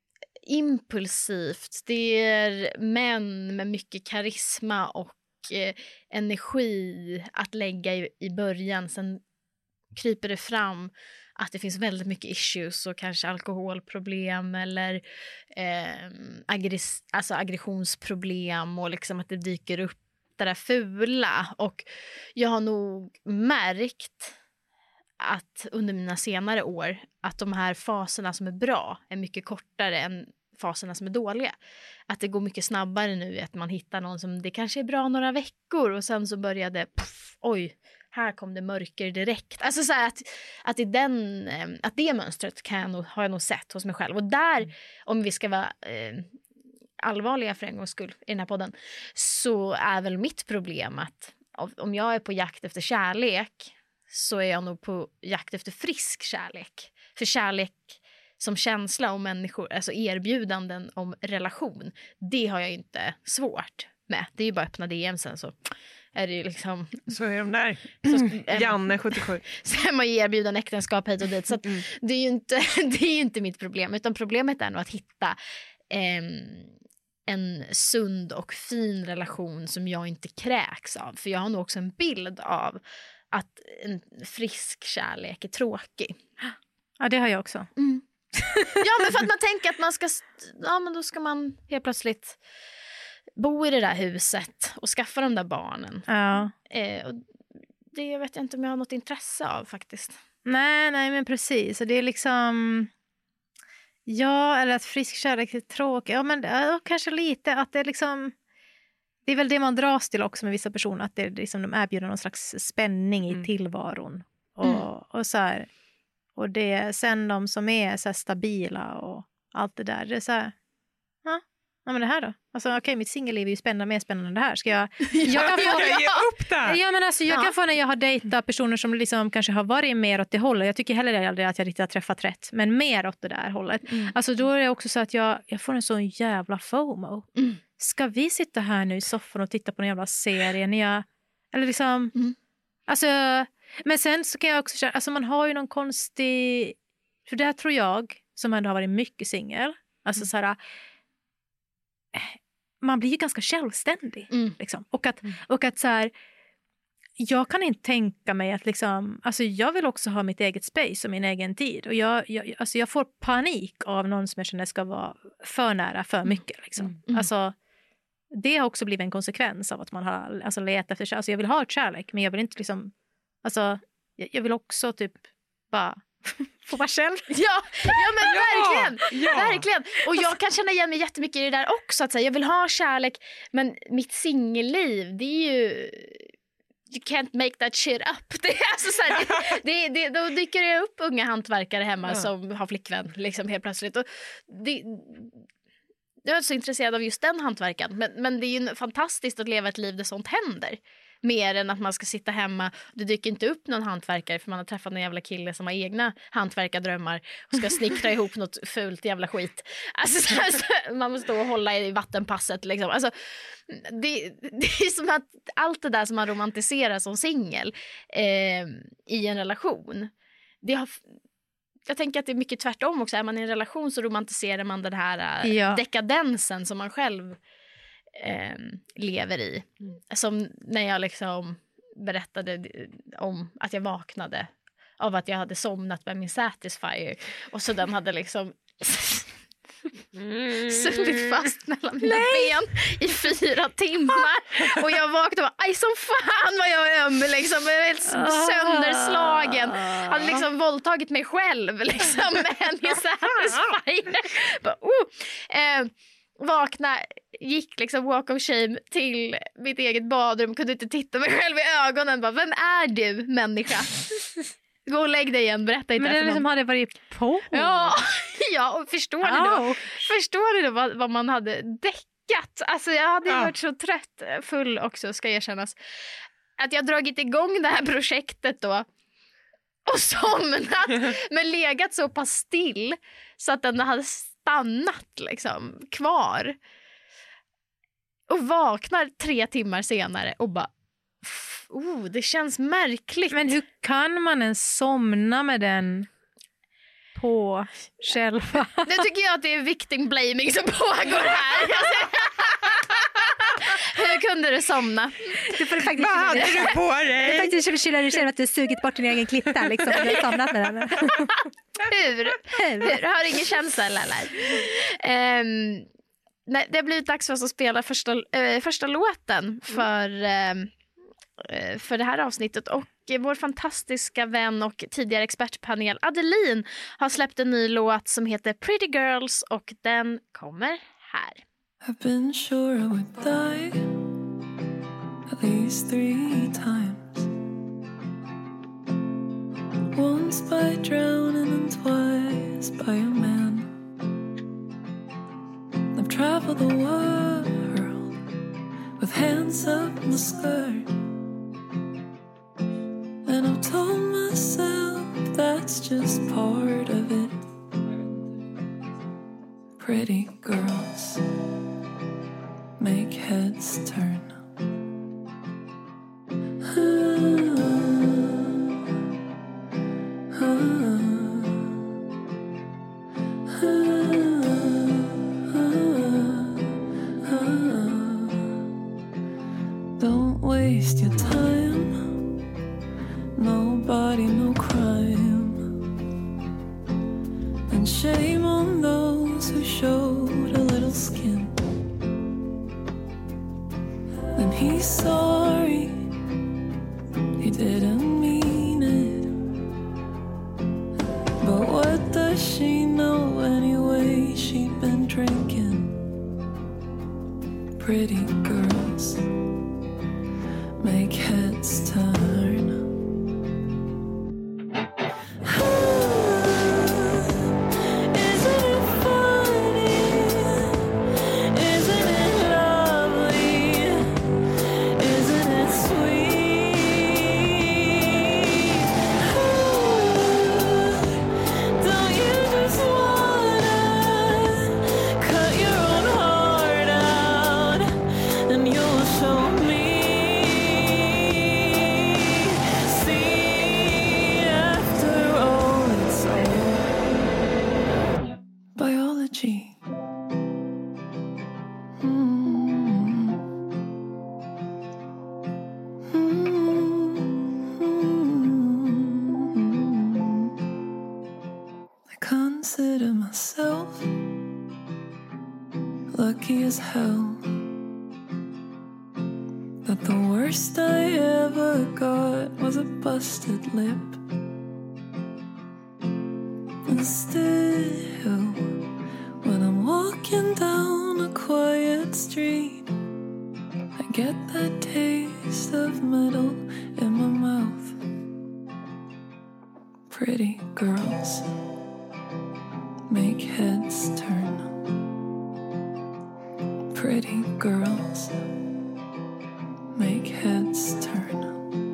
impulsivt. Det är män med mycket karisma och eh, energi att lägga i, i början. Sen kryper det fram att det finns väldigt mycket issues och kanske alkoholproblem eller eh, aggress- alltså aggressionsproblem och liksom att det dyker upp det där fula. Och jag har nog märkt att under mina senare år att de här faserna som är bra är mycket kortare än faserna som är dåliga. Att det går mycket snabbare nu att man hittar någon som det kanske är bra några veckor och sen så började puff, oj, här kom det mörker direkt. Alltså så här att, att, i den, att det mönstret kan jag nog, har jag nog sett hos mig själv. Och där, om vi ska vara eh, allvarliga för en gångs skull i den här podden, så är väl mitt problem att om jag är på jakt efter kärlek så är jag nog på jakt efter frisk kärlek. För kärlek som känsla om människor, alltså erbjudanden om relation, det har jag inte svårt med. Det är ju bara öppna D M sen så är det ju liksom... Så är de där. Så, Janne sjuttiosju. Så är man ju erbjuden äktenskap hit och dit. Så att Mm. det, är ju inte, det är ju inte mitt problem. Utan problemet är nog att hitta eh, en sund och fin relation som jag inte kräks av. För jag har nog också en bild av att en frisk kärlek är tråkig. Ja, det har jag också. Mm. Ja, men för att man tänker att man ska... Ja, men då ska man helt plötsligt bo i det där huset och skaffa de där barnen. Ja. Eh, och det vet jag inte om jag har något intresse av faktiskt. Nej, nej, men precis. Och det är liksom... Ja, eller att frisk kärlek är tråkig. Ja, men ja, kanske lite att det är liksom... Det är väl det man dras till också med vissa personer. Att det är liksom, de erbjuder någon slags spänning i Mm. tillvaron. Och, Mm. och så här... Och det är sen de som är så här stabila och allt det där. Det är så här... Ja, ja men det här då? Alltså okej, okay, mitt singelliv är ju spännande, mer spännande än det här. Ska jag... jag kan få... Jag ger upp där! Ja, men alltså, jag Ja. kan få när jag har dejtat personer som liksom kanske har varit mer åt det hållet. Jag tycker heller aldrig att jag riktigt har träffat rätt. Men mer åt det där hållet. Mm. Alltså då är det också så att jag, jag får en sån jävla FOMO. Mm. Ska vi sitta här nu i soffan och titta på en jävla serie när jag... Eller liksom... Mm. Alltså... Men sen så kan jag också känna... Alltså man har ju någon konstig... För det här tror jag, som ändå har varit mycket singel. Alltså Mm. så här... Man blir ju ganska självständig. Mm. Liksom. Och att, och att så här... Jag kan inte tänka mig att liksom... Alltså jag vill också ha mitt eget space och min egen tid. Och jag, jag, alltså jag får panik av någon som jag känner ska vara för nära, för mycket. Liksom. Mm. Alltså... Det har också blivit en konsekvens av att man har alltså, letat efter kärlek. Alltså jag vill ha ett kärlek, men jag vill inte liksom... Alltså, jag, jag vill också typ bara få vara själv. Ja, ja men Ja, verkligen, ja. verkligen. Och jag kan känna igen mig jättemycket i det där också. Att säga, jag vill ha kärlek, men mitt singelliv, det är ju... You can't make that shit up. Det är alltså så här, det, det, det, då dyker det upp unga hantverkare hemma Ja. som har flickvän liksom helt plötsligt. Och det, jag är inte så intresserad av just den hantverkan. Men, men det är ju fantastiskt att leva ett liv där sånt händer. Mer än att man ska sitta hemma. Det dyker inte upp någon hantverkare för man har träffat en jävla kille som har egna hantverkardrömmar och ska snickra ihop något fult jävla skit. Alltså, så här, så, man måste stå och hålla i vattenpasset. Liksom. Alltså, det, det är som att allt det där som man romantiserar som singel eh, i en relation. Det har... Jag tänker att det är mycket tvärtom också. Är man i en relation så romantiserar man den här äh, Ja. dekadensen som man själv äh, lever i. Mm. Som när jag liksom berättade om att jag vaknade av att jag hade somnat med min Satisfyer. Och så den hade liksom Mm. suttit fast mellan mina ben i fyra timmar. Och jag vaknade och bara, aj som fan vad jag är öm liksom. Jag är helt sönderslagen. Jag hade liksom våldtagit mig själv liksom med en Satisfyer. Bara, oh. eh, vakna, gick liksom walk of shame till mitt eget badrum. Kunde inte titta mig själv i ögonen. Bara, vem är du människa? Gå och lägg dig igen, berätta inte Men det för liksom någon. hade varit på. Ja, ja, och förstår ni då? Au. Förstår ni då vad, vad man hade däckat? Alltså jag hade Ja. varit så trött, full också ska erkännas. Att jag dragit igång det här projektet då. och somnat men legat så pass still så att den hade stannat liksom kvar. Och vaknar tre timmar senare och bara oh, det känns märkligt. Men hur kan man ens somna med den på själva? Nu tycker jag att det är victim blaming som pågår här. Hur kunde du somna? Du får faktiskt Vad hade du på dig? Det är faktiskt kylla dig själv att du har sugit bort din egen klitta liksom, och du har somnat med den. Hur? Hur? Har ingen känsla eller? Um, nej, det har blivit dags för oss att spela första, uh, första låten för, uh, för det här avsnittet. Och vår fantastiska vän och tidigare expertpanel Adeline har släppt en ny låt som heter Pretty Girls och den kommer här. I've been sure I would die at least three times. Once by drowning and twice by a man. I've traveled the world with hands up my skirt. And I've told myself that's just part of it. Pretty girls make heads turn. Don't waste your time. Nobody, no crime. And shame on those who showed a little skin. And he's sorry, he didn't mean it. But what does she know anyway? She'd been drinking. Pretty girls make heads turn. Consider myself lucky as hell that the worst I ever got was a busted lip. And still, when I'm walking down a quiet street, I get that taste of metal in my mouth. Pretty girls make heads turn. Pretty girls make heads turn.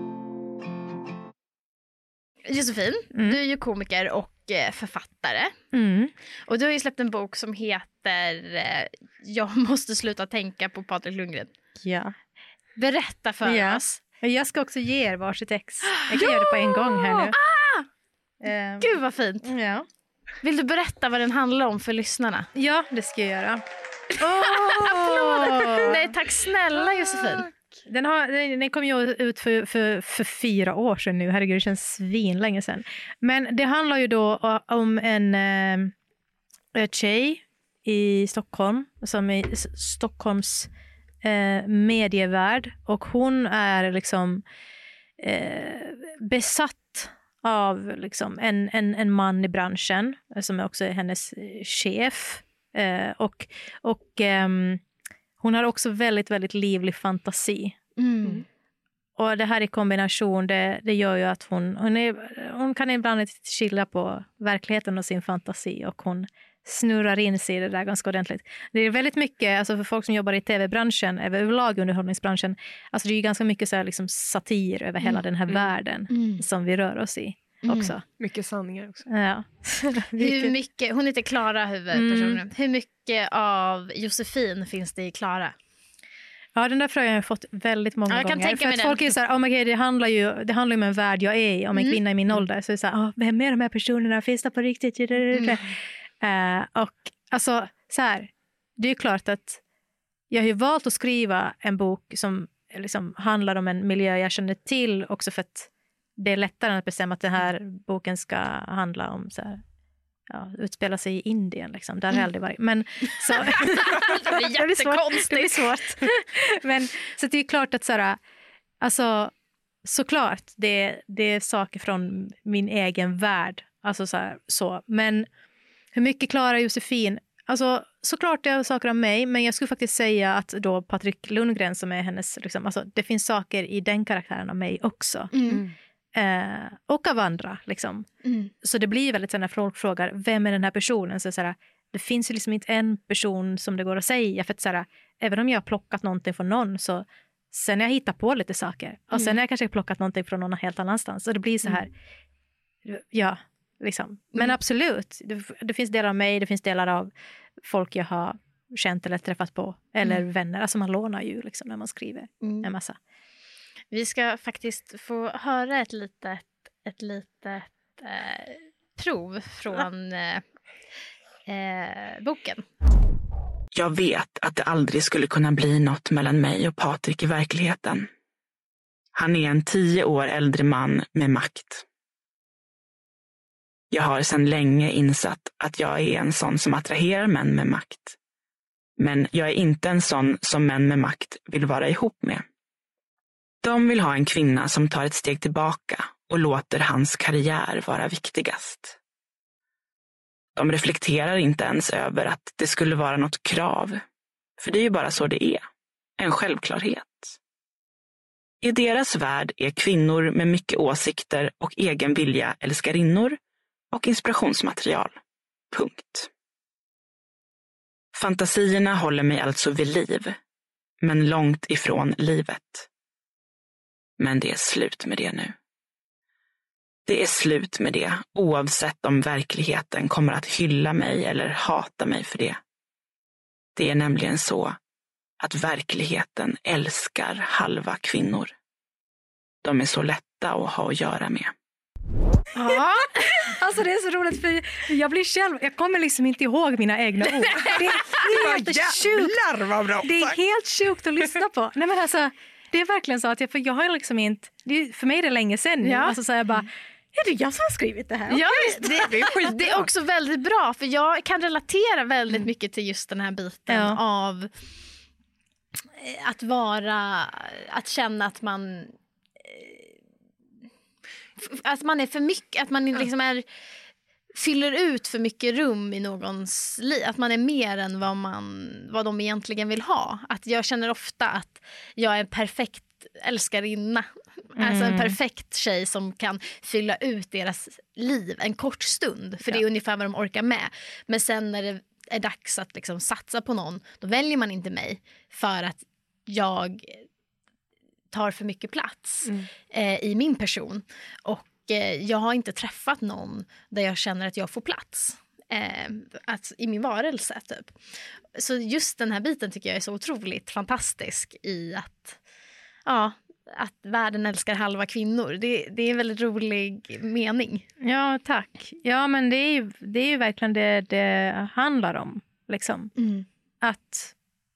Josefin, mm. du är ju komiker och författare. Mm. Och du har ju släppt en bok som heter Jag måste sluta tänka på Patrik Lundgren. Ja. Berätta för ja. oss. Jag ska också ge er varsitt ex. Jag kan ja! göra det på en gång här nu. Ah! Um, Gud vad fint. Ja. Vill du berätta vad den handlar om för lyssnarna? Ja, det ska jag göra. Oh! Applåder! Nej, tack snälla Josefin. Den, har, den, den kom ju ut för, för, för fyra år sedan nu. Herregud, det känns svin länge sedan. Men det handlar ju då om en äh, tjej i Stockholm som är Stockholms äh, medievärld. Och hon är liksom äh, besatt av liksom en, en, en man i branschen som också är hennes chef. Eh, och och eh, hon har också väldigt, väldigt livlig fantasi. Mm. Och det här i kombination, det, det gör ju att hon, hon, är, hon kan ibland inte skilja på verkligheten och sin fantasi. Och hon snurrar in sig i det där ganska ordentligt. Det är väldigt mycket, alltså för folk som jobbar i tv-branschen, överlag underhållningsbranschen, alltså det är ju ganska mycket så här liksom satir över hela mm. den här mm. världen mm. som vi rör oss i. Mm. också. Mycket sanningar också. Ja. Hur mycket, hon heter Klara, huvudpersonen. Mm. Hur mycket av Josefin finns det i Klara? Ja, den där frågan har jag fått väldigt många Ja, jag kan gånger. tänka För mig att den. folk är så här, oh my God, det handlar ju det handlar ju om en värld jag är i, om en Mm. kvinna i min ålder. Så det är så här, oh, vem är de här personerna? Finns det på riktigt? Mm. Uh, och alltså, så här, det är ju klart att jag har ju valt att skriva en bok som liksom handlar om en miljö jag känner till, också för att det är lättare att bestämma att den här boken ska handla om så här, ja, utspela sig i Indien liksom. Där har jag aldrig varit. Men så Det är det blir svårt. jättekonstigt. Det blir svårt. Men så det är klart att så här, alltså såklart det, det är saker från min egen värld, alltså så här, så. Men hur mycket klarar Josefin? Alltså såklart det är saker om mig, men jag skulle faktiskt säga att då Patrik Lundgren som är hennes liksom, alltså det finns saker i den karaktären av mig också. Mm. Eh, och av andra liksom. Mm. Så det blir väldigt så när folk frågar vem är den här personen, så, så här, det finns ju liksom inte en person som det går att säga, för att så här, även om jag har plockat någonting från någon, så sen jag hittar på lite saker och sen har jag kanske plockat någonting från någon helt annanstans, så det blir så här mm. ja, liksom. Men Mm. absolut, det, det finns delar av mig, det finns delar av folk jag har känt eller träffat på, eller Mm. vänner, alltså man lånar ju liksom när man skriver Mm. en massa. Vi ska faktiskt få höra ett litet, ett litet eh, prov från eh, eh, boken. Jag vet att det aldrig skulle kunna bli något mellan mig och Patrik i verkligheten. Han är en tio år äldre man med makt. Jag har sedan länge insatt att jag är en sån som attraherar män med makt. Men jag är inte en sån som män med makt vill vara ihop med. De vill ha en kvinna som tar ett steg tillbaka och låter hans karriär vara viktigast. De reflekterar inte ens över att det skulle vara något krav. För det är ju bara så det är. En självklarhet. I deras värld är kvinnor med mycket åsikter och egen vilja älskarinnor och inspirationsmaterial. Punkt. Fantasierna håller mig alltså vid liv, men långt ifrån livet. Men det är slut med det nu. Det är slut med det, oavsett om verkligheten kommer att hylla mig eller hata mig för det. Det är nämligen så att verkligheten älskar halva kvinnor. De är så lätta att ha att göra med. Ja, alltså det är så roligt för jag blir själv, jag kommer liksom inte ihåg mina egna ord. Det är helt sjukt. Jävlar vad bra Det är sagt. helt sjukt att lyssna på. Nej men alltså, det är verkligen så att jag, för jag har liksom inte, det är, för mig är det länge sedan nu. Ja. Alltså så jag bara, är det jag som har skrivit det här? Ja, det, Det är skitbra. det är också väldigt bra, för jag kan relatera väldigt mycket till just den här biten Ja. av eh, att vara, att känna att man eh, f- att man är för mycket, att man liksom är fyller ut för mycket rum i någons liv, att man är mer än vad man vad de egentligen vill ha. Att jag känner ofta att jag är en perfekt älskarinna, alltså en perfekt tjej som kan fylla ut deras liv en kort stund, för det är ungefär vad de orkar med. Men sen när det är dags att liksom satsa på någon, då väljer man inte mig för att jag tar för mycket plats Mm. eh, i min person. Och eh, jag har inte träffat någon där jag känner att jag får plats eh, att, i min varelse typ. Så just den här biten tycker jag är så otroligt fantastisk i att, ja, att världen älskar halva kvinnor. Det, det är en väldigt rolig mening. Ja, tack. Ja, men det är ju, det är ju verkligen det det handlar om. Liksom. Mm. Att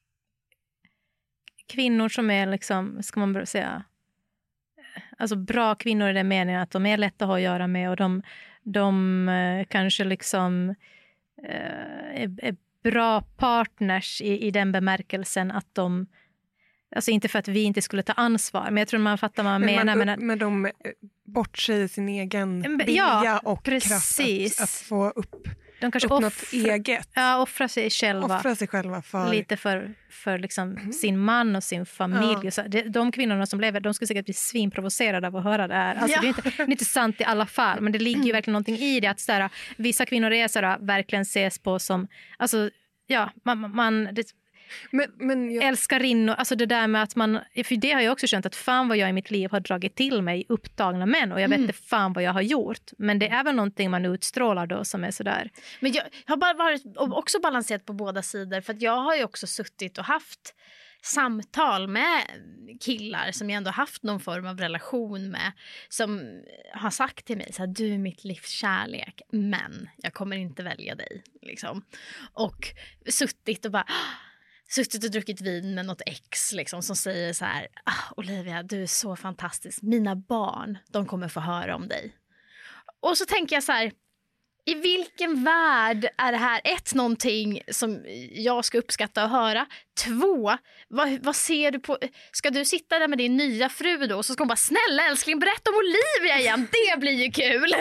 kvinnor som är, liksom, ska man säga, alltså bra kvinnor i den meningen att de är lätta att ha att göra med, och de, de eh, kanske liksom eh, är, är bra partners i, i den bemärkelsen att de, alltså inte för att vi inte skulle ta ansvar, men jag tror man fattar vad man Men, menar. man, Men att, men de eh, bortsäger sin egen Men, vilja ja, och precis. kraft att, att få upp, de kanske upp något offra, eget. ja, offrar sig själva. Offra sig själva för... Lite för, för liksom sin man och sin familj. Ja. Så de, de kvinnorna som lever, de skulle säkert bli svinprovocerade av att höra det här. Alltså, Ja. det, är inte, det är inte sant i alla fall, men det ligger ju verkligen någonting i det. Att så här, vissa kvinnor är så här, verkligen ses på som... Alltså, ja, man... man det, Men, men jag... älskarinnor, alltså det där med att man, för det har jag också känt att fan vad jag i mitt liv har dragit till mig upptagna män och jag vet Mm. inte fan vad jag har gjort, men det är även någonting man utstrålar då som är sådär. Men jag har bara varit och också balanserat på båda sidor, för att jag har ju också suttit och haft samtal med killar som jag ändå haft någon form av relation med, som har sagt till mig så här: du är mitt livs kärlek, men jag kommer inte välja dig liksom. Och suttit och bara suttit och druckit vin med något ex liksom, som säger så här: ah, Olivia, du är så fantastisk, mina barn, de kommer få höra om dig. Och så tänker jag så här, i vilken värld är det här ett någonting som jag ska uppskatta att höra? Två, vad, vad ser du på? Ska du sitta där med din nya fru då och så ska hon bara: snälla älskling, berätta om Olivia igen, det blir ju kul.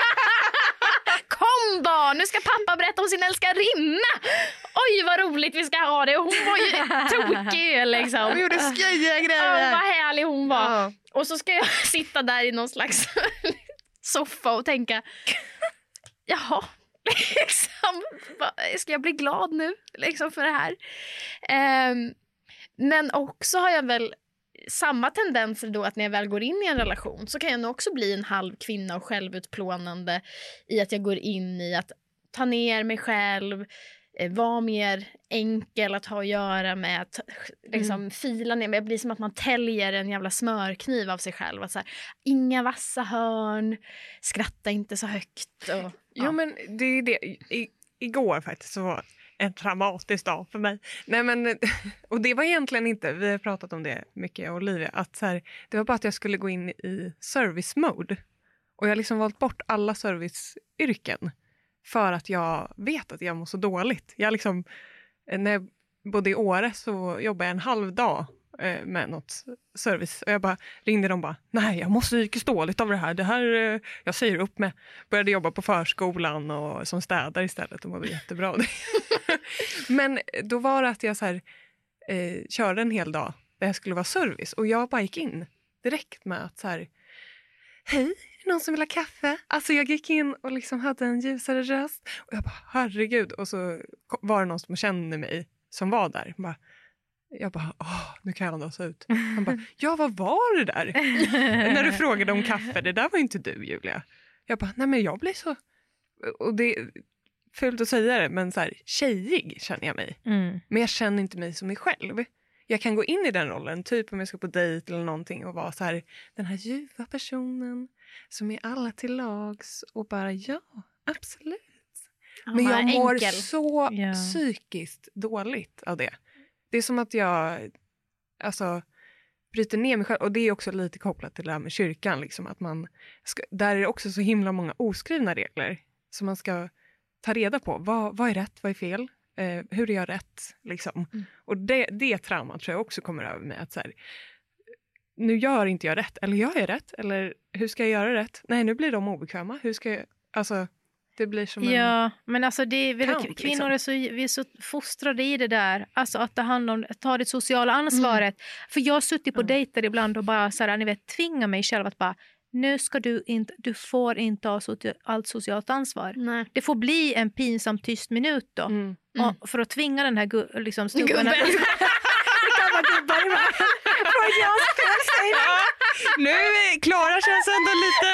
Kom barn, nu ska pappa berätta om sin älskarinna. Oj vad roligt vi ska ha det. Hon var ju tokig liksom. Hon gjorde skojiga grejer. Ja, vad härlig hon var. Ja. Och så ska jag sitta där i någon slags soffa och tänka: jaha, liksom, ska jag bli glad nu liksom för det här? Um, men också har jag väl samma tendenser då, att när jag väl går in i en relation så kan jag nog också bli en halv kvinna och självutplånande i att jag går in i att ta ner mig själv, eh, vara mer enkel att ha att göra med, att liksom mm. fila ner. Jag blir som att man täljer en jävla smörkniv av sig själv. Att så här, inga vassa hörn, skratta inte så högt. Och, ja. Ja, men det är det. I, igår faktiskt så var en traumatisk dag för mig. Nej, men, och det var egentligen inte, vi har pratat om det mycket, jag och Olivia, att så här, det var bara att jag skulle gå in i service mode. Och jag har liksom valt bort alla serviceyrken för att jag vet att jag mår så dåligt. Jag liksom, när jag bodde i Åre så jobbade jag en halv dag eh, med något service. Och jag bara ringde dem bara: nej, jag mår psykiskt dåligt av det här. Det här eh, jag säger upp med. Började jobba på förskolan och som städare istället. Och mådde jättebra. Men då var det att jag så här, eh, körde en hel dag där jag skulle vara service. Och jag bara gick in direkt med att så här: hej, någon som vill ha kaffe? Alltså jag gick in och liksom hade en ljusare röst. Och jag bara, herregud. Och så var det någon som kände mig som var där. Bara, jag bara, åh, nu kan jag andas ut. Han bara, ja, vad var det där? När du frågade om kaffe, det där var inte du, Julia. Jag bara, nej men jag blir så... Och det är fult att säga det, men så här, tjejig känner jag mig. Mm. Men jag känner inte mig som mig själv. Jag kan gå in i den rollen, typ om jag ska på dejt eller någonting och vara så här, den här ljuva personen som är alla till lags och bara, ja, absolut. Ja, men jag mår enkel. så ja. psykiskt dåligt av det. Det är som att jag alltså, bryter ner mig själv. Och det är också lite kopplat till det här med kyrkan. Liksom, att man ska, där är det också så himla många oskrivna regler. Som man ska ta reda på. Vad, vad är rätt, vad är fel? Eh, hur är jag rätt? Liksom. Mm. Och det, det traumat tror jag också kommer över mig. Att så här, nu gör inte jag rätt. Eller jag är rätt. Eller hur ska jag göra rätt? Nej, nu blir de obekväma. Hur ska jag... Alltså... Det blir som en ja, men alltså det är väl, kamp, kvinnor liksom. är så, vi är så fostrade i det där. Alltså att ta hand om, ta det sociala ansvaret. Mm. För jag har suttit på mm. dejter ibland och bara så här, ni vet, tvinga mig själv att bara, nu ska du inte, du får inte ha allt socialt ansvar. Nej. Det får bli en pinsam tyst minut då. Mm. Mm. Och för att tvinga den här gu, liksom, snubben att... Nu klarar sig ändå lite.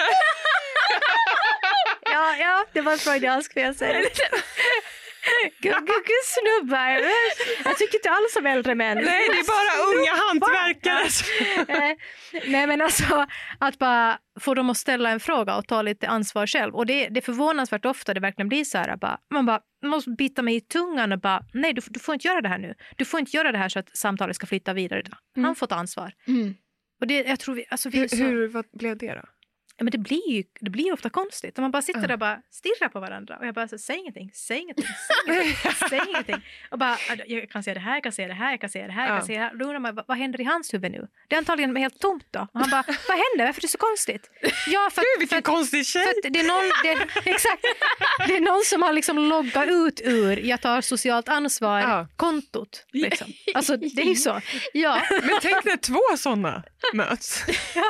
Ja, ja, det var en freudiansk felsägning. Gugge snubbar. Jag tycker inte alls om äldre män. Nej, det är bara unga hantverkare. Nej, men alltså att bara få dem att ställa en fråga och ta lite ansvar själv. Och det, det är förvånansvärt ofta det verkligen blir så här. Bara, man bara man måste bita mig i tungan och bara, nej, du, du får inte göra det här nu. Du får inte göra det här så att samtalet ska flytta vidare. Han mm. får ta ansvar. Mm. Och det, jag tror vi, alltså vi hur, så... hur vad blev det då? Ja, men det blir ju det blir ofta konstigt. Man bara sitter uh. där och bara stirrar på varandra. Och jag bara, så, säg ingenting, säg ingenting, säg ingenting, säg ingenting. Och bara, jag kan säga det här, jag kan säga det här, jag kan säga det här, jag kan uh. säga det här. Då undrar man, vad, vad händer i hans huvud nu? Det är antagligen helt tomt då. Och han bara, vad händer? Varför är det så konstigt? Ja, för, Gud, vilken för, konstig tjej! För det är någon, det, exakt. Det är någon som har liksom loggat ut ur jag tar socialt ansvar uh. kontot. Liksom. Alltså, det är ju så. Ja. Men tänk när två sådana möts. Ja.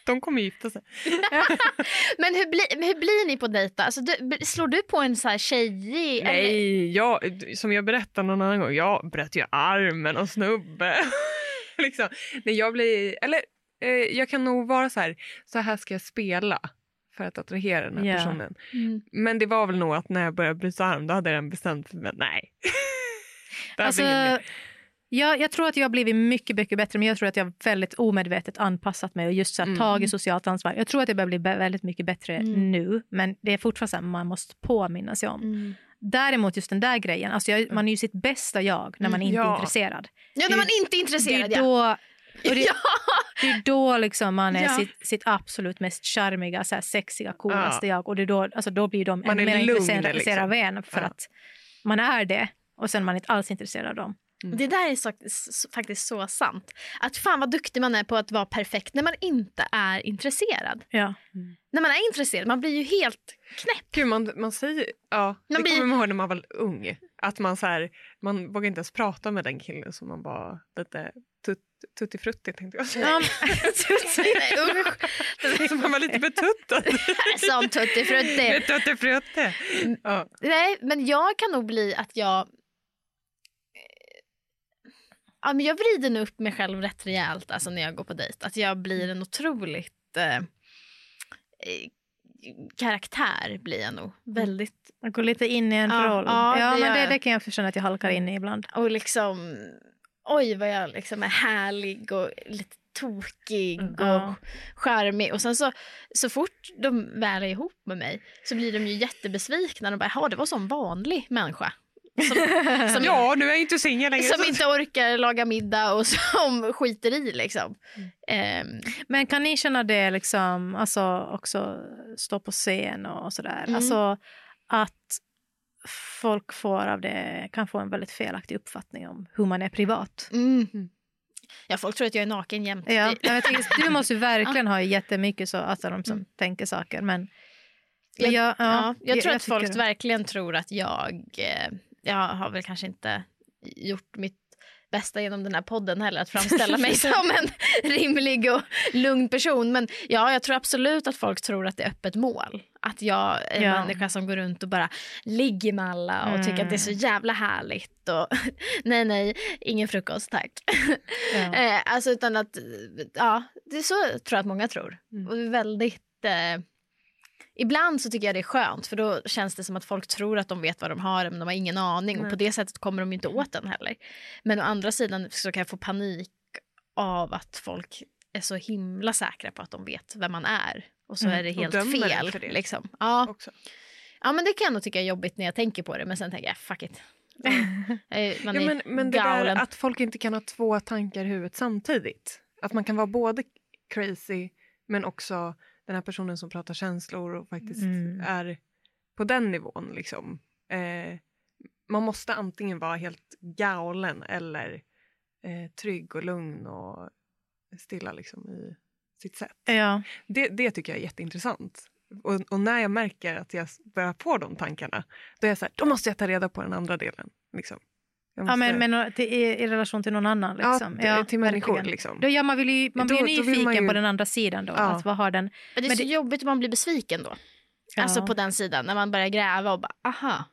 De kommer gifta sig. Men hur, bli, hur blir ni på dejta? Alltså, du, slår du på en så här tjejig? Nej, jag, som jag berättade någon annan gång, jag bröt ju armen och snubbe. liksom. Nej, jag blir, eller eh, jag kan nog vara så här, så här ska jag spela för att attrahera den här Ja. personen. Mm. Men det var väl nog att när jag började bryta arm, då hade den bestämt för mig, nej. Det här Alltså, blir inget mer. jag, jag tror att jag har blivit mycket, mycket bättre, men jag tror att jag väldigt omedvetet anpassat mig och just så här, Mm. tagit socialt ansvar. Jag tror att jag börjar bli be- väldigt mycket bättre Mm. nu, men det är fortfarande så här, man måste påminna sig om. Mm. Däremot just den där grejen, alltså jag, man är ju sitt bästa jag när man inte är Ja. intresserad. Ja, när man inte är intresserad. Det är Ja. då, och det, Ja. det är då liksom man är Ja. sitt, sitt absolut mest charmiga, så här sexiga, coolaste jag. Och det är då, alltså då blir de Man ännu är mer lugn, intresserade liksom. av en för Ja. att man är det. Och sen man är inte alls intresserad av dem. Det där är så, så, faktiskt så sant. Att fan vad duktig man är på att vara perfekt när man inte är intresserad. Ja. När man är intresserad, man blir ju helt knäpp. Gud, man, man säger, ja, det Man blir- kommer man ihåg när man var ung. Att man så här, man vågar inte ens prata med den killen som man var lite tut, tuttifrutti tänkte jag säga. Ja, Nej, usch. Som man var lite betuttad. Som tuttifrutti. Tuttifrutti. Ja. Nej, men jag kan nog bli att jag... Ja, men jag vrider nog upp mig själv rätt rejält alltså, när jag går på dejt. Att jag blir en otroligt... Eh, eh, karaktär blir jag nog. Väldigt... man går lite in i en Ja, roll. ja, Ja, det men gör det, jag. det kan jag förstå att jag halkar in i ibland. Och liksom... Oj, vad jag liksom är härlig och lite tokig och Ja. charmig. Och sen så, så fort de väl är ihop med mig så blir de ju jättebesvikna. De bara, ja, det var som vanlig människa. Som, som, Ja, nu är jag inte singel längre. som så- inte orkar laga middag och som skiter i liksom. Ehm, Men kan ni känna det liksom, alltså också stå på scen och sådär? Mm. Alltså att folk får av det, kan få en väldigt felaktig uppfattning om hur man är privat. mm. Ja, folk tror att jag är naken jämt. Ja, jag tänker, du måste ju verkligen ha jättemycket så att de som tänker saker. Men, men Jag- jag, ja, Ja, jag tror att tycker folk det. verkligen tror att jag... Eh, jag har väl kanske inte gjort mitt bästa genom den här podden heller, att framställa mig som en rimlig och lugn person. Men ja, jag tror absolut att folk tror att det är öppet mål. Att jag är en Ja. människa som går runt och bara ligger med alla och Mm. tycker att det är så jävla härligt. Och nej, nej, ingen frukost, tack. Ja. eh, alltså utan att, ja, det är så tror jag att många tror. Mm. Och det är väldigt... Eh, ibland så tycker jag det är skönt, för då känns det som att folk tror att de vet vad de har, men de har ingen aning. Och Nej. på det sättet kommer de inte åt den heller. Men å andra sidan så kan jag få panik av att folk är så himla säkra på att de vet vem man är. Och så Mm. är det Och helt dömer fel. en för det. Liksom. Ja. Också. ja, men det kan jag nog tycka är jobbigt när jag tänker på det. Men sen tänker jag, fuck it. Eh, Man Ja, är men, men det galen. där att folk inte kan ha två tankar i huvudet samtidigt. Att man kan vara både crazy men också den här personen som pratar känslor och faktiskt Mm. är på den nivån. Liksom. Eh, man måste antingen vara helt galen eller eh, trygg och lugn och stilla liksom, i sitt sätt. Ja. Det, det tycker jag är jätteintressant. Och, och när jag märker att jag börjar på de tankarna, då är jag så här, då måste jag ta reda på den andra delen. Liksom. Jag Ja, måste- men, men till, i, i relation till någon annan. Liksom. Ja, till människor. verkligen. Liksom. Då, ja, man vill ju, man Då- blir ju då vill nyfiken man ju- på den andra sidan. Då, Ja. att vad har den... Men det är men så det- jobbigt om man blir besviken då. Ja. Alltså på den sidan, när man börjar gräva och bara, aha.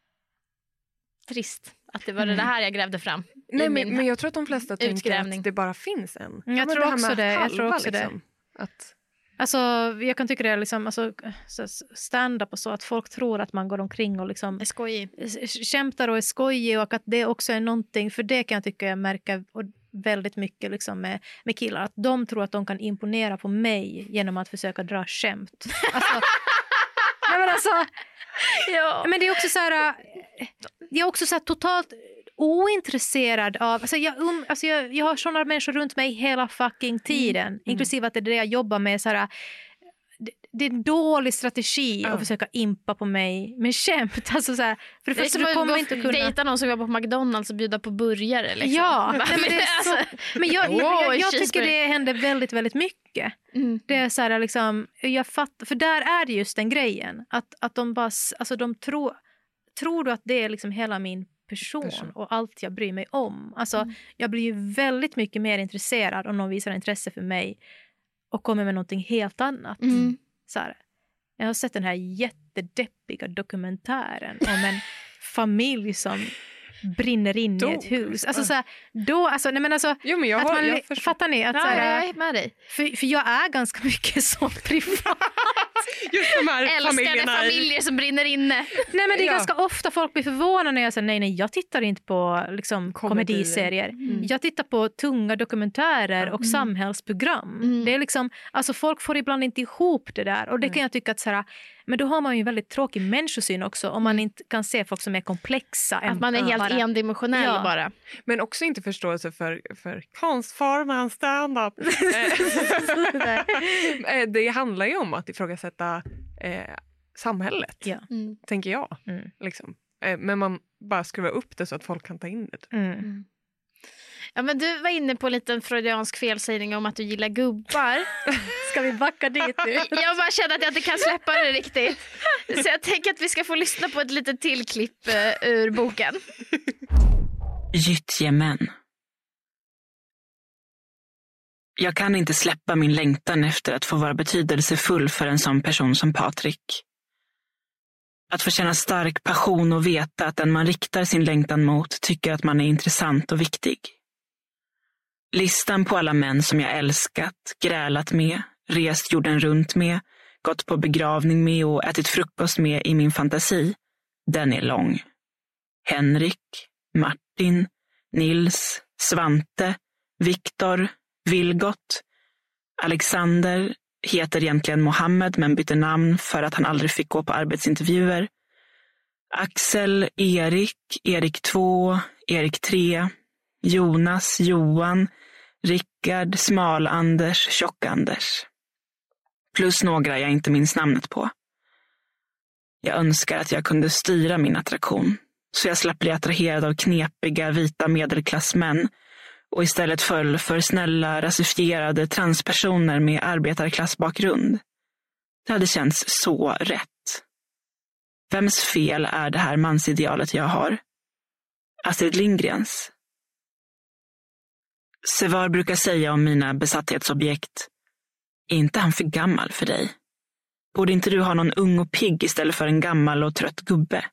Trist att det var det här jag grävde fram. Nej, i men, min- men jag tror att de flesta tänker utgrävning. att det bara finns en. Jag men tror här också med det, jag tror halva, också det. liksom. Att, Alltså, jag kan tycka det är liksom, alltså, så stand-up och så, att folk tror att man går omkring och liksom är skojig. skämtar och är skojig, och att det också är någonting, för det kan jag tycka jag märker och väldigt mycket liksom med, med killar, att de tror att de kan imponera på mig genom att försöka dra skämt. Alltså, nej, men alltså, Ja. men det är också så här, äh, jag är också så här totalt ointresserad av, alltså jag, um, alltså jag, jag har sådana människor runt mig hela fucking tiden, Mm. inklusive att det är det jag jobbar med, så här, det, det är en dålig strategi Ja. att försöka impa på mig med skämt, alltså så här, för det, Det är första som du att kommer gå- inte kunna. dejta någon som jobbar på McDonalds och bjuda på burgare. Liksom. Ja, nej, men, det är så, men jag, Wow, jag, jag, jag tycker cheeseburger. det händer väldigt, väldigt mycket. Mm. Det är så här liksom, jag fattar, för där är det just den grejen, att, att de bara, alltså de tror, tror du att det är liksom hela min person, Person. och allt jag bryr mig om. Alltså, Mm. jag blir ju väldigt mycket mer intresserad om någon visar intresse för mig och kommer med någonting helt annat. Mm. Så här, jag har sett den här jättedeppiga dokumentären om en familj som brinner in Då. i ett hus. Alltså så här, då, alltså, nej men alltså, Jo, men jag att har, man, jag förstår. fattar ni? Att, Ja, så här, jag är med dig. för, för jag är ganska mycket så privat. Just de här Älskade familjerna. familjer som brinner inne. Nej, men det är Ja. ganska ofta folk blir förvånade när jag säger nej, nej, jag tittar inte på liksom, Komedier. komediserier. Mm. Jag tittar på tunga dokumentärer och Mm. samhällsprogram. Mm. Det är liksom, alltså folk får ibland inte ihop det där. Och det kan jag tycka att så här, men då har man ju en väldigt tråkig människosyn också om man inte kan se folk som är komplexa. Att man är helt bara. endimensionell Ja. bara. Men också inte förståelse för, för konstformen stand-up. Eh, det handlar ju om att ifrågasätta eh, samhället, Ja. Mm. tänker jag. Mm. Liksom. Eh, men man bara skruvar upp det så att folk kan ta in det. Mm. Ja, men du var inne på en liten freudiansk felsägning om att du gillar gubbar. Ska vi backa dit nu? Jag bara känner att jag inte kan släppa det riktigt. Så jag tänker att vi ska få lyssna på ett litet tillklipp eh, ur boken. Gyttjemän. Jag kan inte släppa min längtan efter att få vara betydelsefull för en sån person som Patrik. Att få känna stark passion och veta att den man riktar sin längtan mot tycker att man är intressant och viktig. Listan på alla män som jag älskat, grälat med, rest jorden runt med, gått på begravning med och ätit frukost med i min fantasi, den är lång. Henrik, Martin, Nils, Svante, Viktor, Vilgot, Alexander, heter egentligen Mohammed men bytte namn för att han aldrig fick gå på arbetsintervjuer. Axel, Erik, Erik två, Erik tre, Jonas, Johan, Rickard, Smal-Anders, Tjock-Anders. Plus några jag inte minns namnet på. Jag önskar att jag kunde styra min attraktion, så jag slapp bli attraherad av knepiga vita medelklassmän och istället föll för snälla, rasifierade transpersoner med arbetarklassbakgrund. Det hade känts så rätt. Vems fel är det här mansidealet jag har? Astrid Lindgrens. Sevar brukar säga om mina besatthetsobjekt: är inte han för gammal för dig? Borde inte du ha någon ung och pigg istället för en gammal och trött gubbe?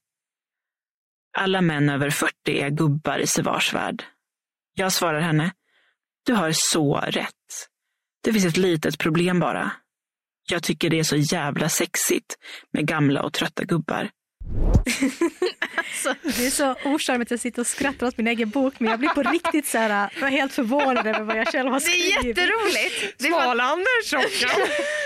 Alla män över fyrtio är gubbar i Sevars värld. Jag svarar henne: du har så rätt. Det finns ett litet problem bara. Jag tycker det är så jävla sexigt med gamla och trötta gubbar. Alltså, det är så ocharmigt att jag sitter och skrattar åt min egen bok, men jag blir på riktigt så här, jag är helt förvånad över vad jag själv har Det är skrivit. jätteroligt. Det är bara- Smal-Anders, Tjockan.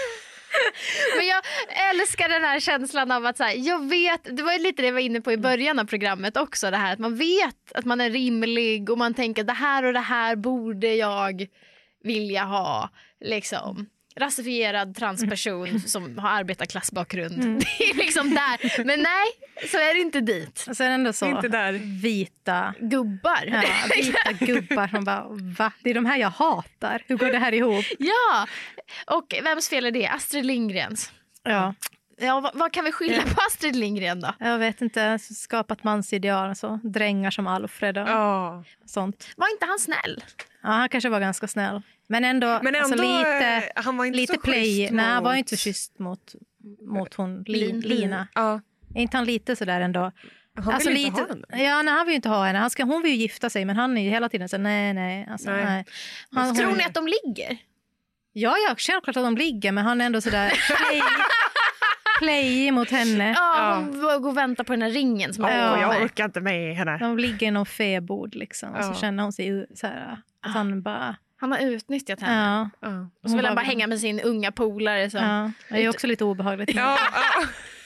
Men jag älskar den här känslan av att så här, jag vet, det var ju lite det jag var inne på i början av programmet också, det här att man vet att man är rimlig och man tänker det här och det här borde jag vilja ha, liksom. Rasifierad transperson som har arbetarklassbakgrund. Mm. Det är liksom där. Men nej, så är det inte dit. Och så är det ändå så Inte där. vita, Gubbar. ja, vita gubbar som bara, va? Det är de här jag hatar. Hur går det här ihop? Ja, och vems fel är det? Astrid Lindgrens. Ja, Ja, vad, vad kan vi skylla på Astrid Lindgren då? jag vet inte, skapat mansideal, så drängar som Alfred och Ja. sånt. Var inte han snäll? Ja, han kanske var ganska snäll. Men ändå, Men ändå alltså, lite, han var inte lite så play. schysst Nej, han mot- var inte så schysst mot, mot hon, Lin, Lin. Lina. Ja. Är inte han lite sådär ändå? Han Alltså, vill inte lite, ha henne. ja, nej, han vill ju inte ha henne. Han, ska, hon vill ju gifta sig, men han är ju hela tiden så nej, nej. Alltså, Nej. nej. Han, Tror hon, ni att de ligger? Ja, ja, självklart att de ligger, men han är ändå sådär play, play mot henne. Ja, hon går och väntar på den här ringen som Åh, han Ja. kommer. jag orkar inte med henne. De ligger i någon febod liksom. Och Ja. så känner hon sig ju så här, att han bara... Han har utnyttjat henne. Ja, Ja. Och så vill han bara bara- hänga med sin unga polare som ja. Det är också lite obehagligt. Ja, ja.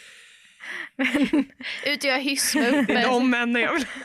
ut och gör hyss med Det är uppe. de männen jag vill.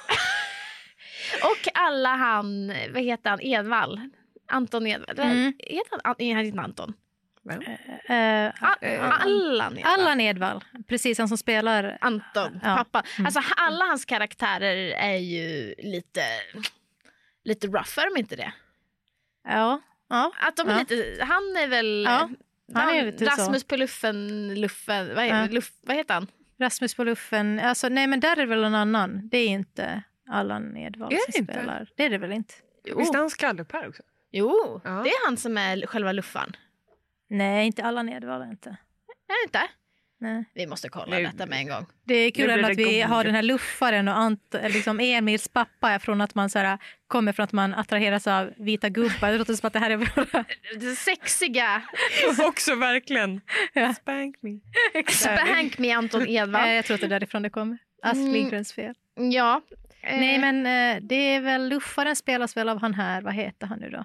Och alla han, vad heter han, Edvall? Anton Edvall. Mm. Heter han, han heter inte Anton. Eh, A- Allan Edvall. Allan Edvall, precis, han som spelar... Anton, Ja. pappa. Mm. Alltså alla hans karaktärer är ju lite, lite rough, är de inte det? Ja, ja. Att de är Ja. lite, han är väl... Ja, han är han- lite så. Rasmus på luffen, luffen vad, är, Ja. luff, vad heter han? Rasmus på luffen. Alltså, nej, men där är det väl en annan. Det är inte Allan Edwall Är som det inte? spelar. Det är det väl inte? Visst är han skallepär också? Jo, Ja. det är han som är själva luffan. Nej, inte Allan Edwall inte. Är det inte? Nej. Vi måste kolla Nej. detta med en gång. Det är kul Nu blir att det vi god. har den här luffaren och Ant, liksom Emils pappa är från att man så här, kommer från att man attraheras av vita gubbar. Det låter som att det här är våra... Det sexiga. Också verkligen. Ja. Spank me. Spank med Anton Edwall. Jag tror att det är därifrån det kommer. Astrid Mm. Lindgrens fel. Ja. Eh, Nej, men eh, det är väl luffaren spelas väl av han här. Vad heter han nu då?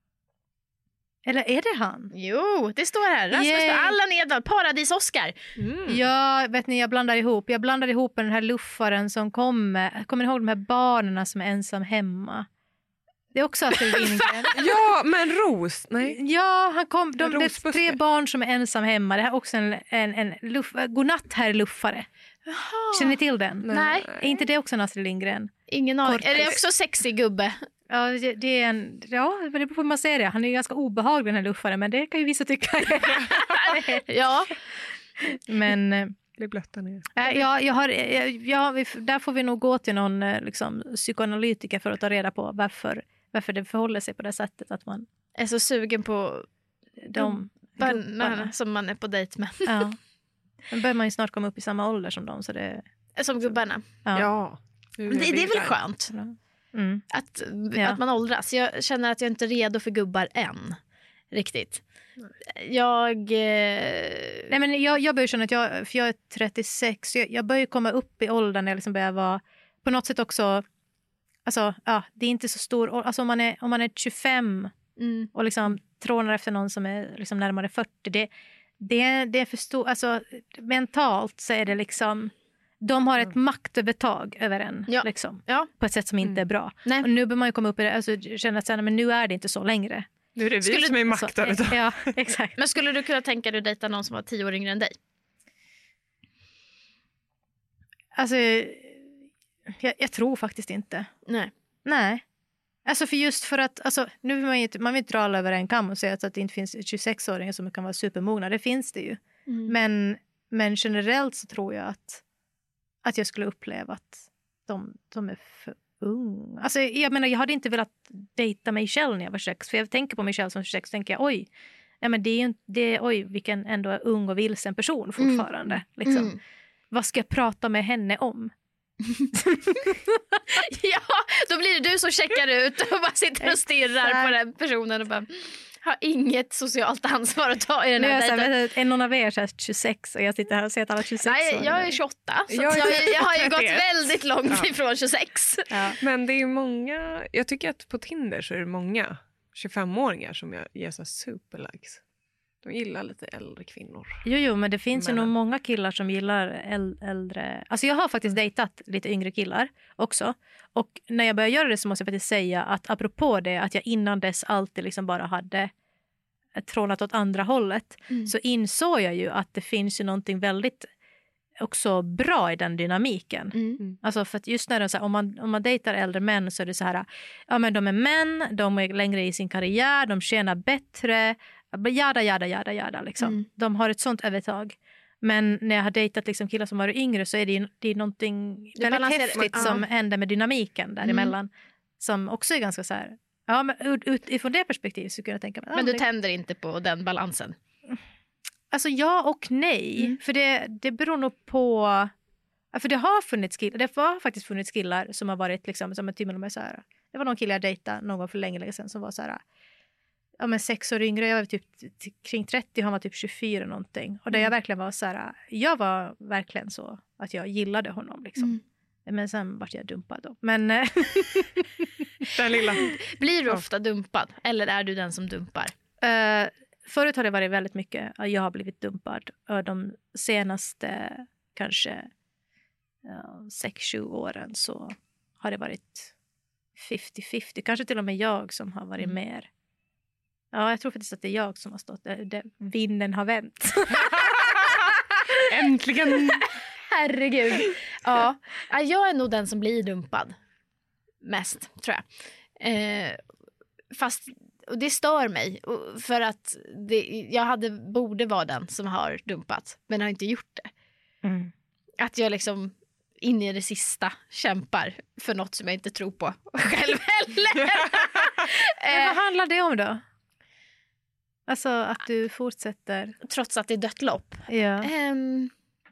Eller är det han? Jo, det står här. Rasmus Yay. Allan Edwall, Paradis-Oscar. Mm. Ja, vet ni, jag blandar ihop. Jag blandar ihop med den här luffaren som kommer. Kommer ni ihåg de här barnen som är ensam hemma? Det är också Astrid Lindgren. Ja, men Ros. Nej. Ja, han kom, de, En det är rosbuske. tre barn som är ensam hemma. Det här är också en, en, en luff, godnatt här luffare. Känner ni till den? Nej. Är inte det också en Astrid Lindgren? Ingen aning. Kortis. Är det också sexig gubbe? Ja, det, det är en, ja, det beror på hur man ser det. Han är ju ganska obehaglig den här luffaren, men det kan ju vissa tycka. Ja. Men äh, Det är blött där nere. ja, jag har, jag, ja, vi, där får vi nog gå till någon eh, liksom, psykoanalytiker för att ta reda på varför, varför det förhåller sig på det sättet att man Är så sugen på de barnen gubbarna. som man är på dejt med. Ja. Då börjar man ju snart komma upp i samma ålder som dem. Så det, Som gubbarna. ja. Ja. Nu Det, det är vi väl där. skönt Mm. att, Ja. att man åldras. Jag känner att jag inte är redo för gubbar än. Riktigt. Jag... Eh... Nej, men jag, jag börjar känna att jag, för jag är trettiosex, jag, jag börjar komma upp i åldern när jag liksom börjar vara på något sätt också, alltså ja, det är inte så stor, alltså om man är, om man är tjugofem Mm. och liksom trånar efter någon som är liksom närmare fyrtio, det, det, det är för stor, alltså mentalt så är det liksom, de har ett maktövertag över en Ja. liksom, Ja. på ett sätt som inte är bra. Nej. Och nu bör man ju komma upp i det, alltså känna att men nu är det inte så längre. Nu är det vi Skulle- som är Alltså, maktövertag. ja, exakt. Men skulle du kunna tänka dig att dejta någon som var tio år yngre än dig? Alltså, jag, jag tror faktiskt inte. Nej. Nej. Alltså för just för att, alltså, nu vill man ju inte, man vill inte dra alla över en kam och säga att det inte finns tjugosexåringar som kan vara supermogna. Det finns det ju. Mm. Men, men generellt så tror jag att, att jag skulle uppleva att de, de är för unga. Alltså jag menar, jag hade inte velat dejta mig själv när jag var tjugosex. För jag tänker på mig själv som tjugosex och tänker jag, oj, ja, men det är ju inte, det är, oj, vilken ändå är ung och vilsen person fortfarande. Mm. Liksom. Mm. Vad ska jag prata med henne om? Ja, då blir det du som checkar ut och bara sitter och stirrar Exakt. på den personen och bara har inget socialt ansvar att ta i den Nu är, här jag så här, dejten. vet du, är någon av er så här tjugosex och jag sitter här och ser att alla tjugosex Nej, år. jag är tjugoåtta så Jag att är jag, jag har ju gått trettioett. väldigt långt Ja. ifrån tjugosex. Ja. Men det är många, jag tycker att på Tinder så är det många tjugofemåringar som jag ger så superlikes. De gillar lite äldre kvinnor. Jo, jo, men det finns ju Men- nog många killar som gillar äl- äldre... Alltså jag har faktiskt dejtat lite yngre killar också. Och när jag började göra det så måste jag faktiskt säga att apropå det att jag innan dess alltid liksom bara hade trånat åt andra hållet, Mm. så insåg jag ju att det finns ju någonting väldigt också bra i den dynamiken. Mm. Alltså för att just när de, så här, om, man, om man dejtar äldre män så är det så här, ja men de är män, de är längre i sin karriär, de tjänar bättre, jada jada jada jada liksom. Mm. De har ett sånt övertag. Men när jag har dejtat liksom killar som var yngre så är det ju det är någonting Det väldigt balanserar- häftigt ja. som händer med dynamiken däremellan. Som också är ganska så här, ja men ut, utifrån det perspektivet så kan jag tänka mig. ja, Men du det- tänder inte på den balansen. Alltså ja och nej. Mm. För det, det beror nog på... ja, för det har funnits killar, det har faktiskt funnits killar som har varit liksom, som till och med så här. Det var någon kille jag dejtade någon gång för länge, länge sedan som var så här, ja men sex år yngre, jag var typ t- kring trettio, han var typ tjugofyra någonting. Och där jag verkligen var så här, jag var verkligen så att jag gillade honom liksom. Mm. Men sen vart jag dumpad då. Men eh, Den lilla. Blir du Ja. ofta dumpad eller är du den som dumpar? eh, förut har det varit väldigt mycket att jag har blivit dumpad. Och de senaste kanske ja, sex sju åren så har det varit femtio femtio. Kanske till och med jag som har varit Mm. mer. Ja, jag tror faktiskt att det är jag som har stått där. Det, vinden har vänt. Äntligen! Herregud. Ja, Ja, jag är nog den som blir dumpad. Mest, tror jag. Eh, fast och det stör mig. och- För att det, jag hade, borde vara den som har dumpat. Men har inte gjort det. Mm. Att jag liksom in i det sista kämpar för något som jag inte tror på själv heller. Men eh, vad handlar det om då? Alltså att du fortsätter. Trots att det är dött lopp. Ja. Um,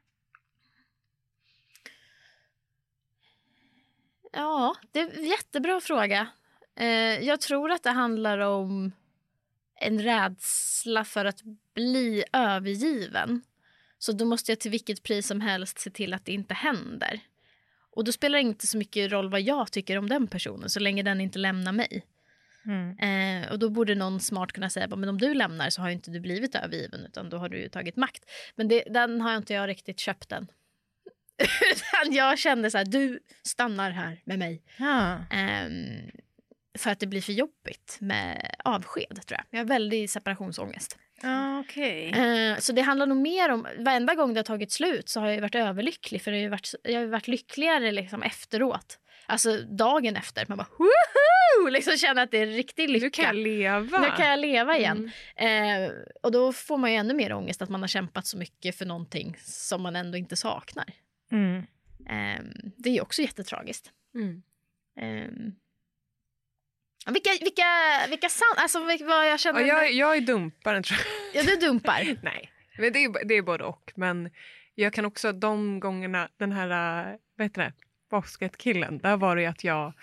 ja, det är en jättebra fråga. Uh, jag tror att det handlar om en rädsla för att bli övergiven. Så då måste jag till vilket pris som helst se till att det inte händer. Och då spelar det inte så mycket roll vad jag tycker om den personen så länge den inte lämnar mig. Mm. Eh, och då borde någon smart kunna säga men om du lämnar så har ju inte du blivit övergiven utan då har du ju tagit makt. Men det, den har inte jag riktigt köpt än. Utan jag kände så här, du stannar här med mig. Ja. Eh, för att det blir för jobbigt med avsked tror jag. Jag har väldigt separationsångest. Ah, okay. eh, så det handlar nog mer om, varenda gång det har tagit slut så har jag varit överlycklig. För jag har varit, jag har varit lyckligare liksom efteråt. Alltså dagen efter. Man bara woho! Liksom känner att det är riktigt lycka. Nu kan jag leva. Nu kan jag leva igen. Mm. Eh, och då får man ju ännu mer ångest att man har kämpat så mycket för någonting som man ändå inte saknar. Mm. Eh, det är ju också jättetragiskt. Mm. Eh, vilka, vilka, vilka san- alltså vad jag känner. Ja, jag, jag är dumparen tror jag. Ja, du dumpar. Nej, men det är, det är både och. Men jag kan också de gångerna, den här, vad heter det, basketkillen, där var det att jag...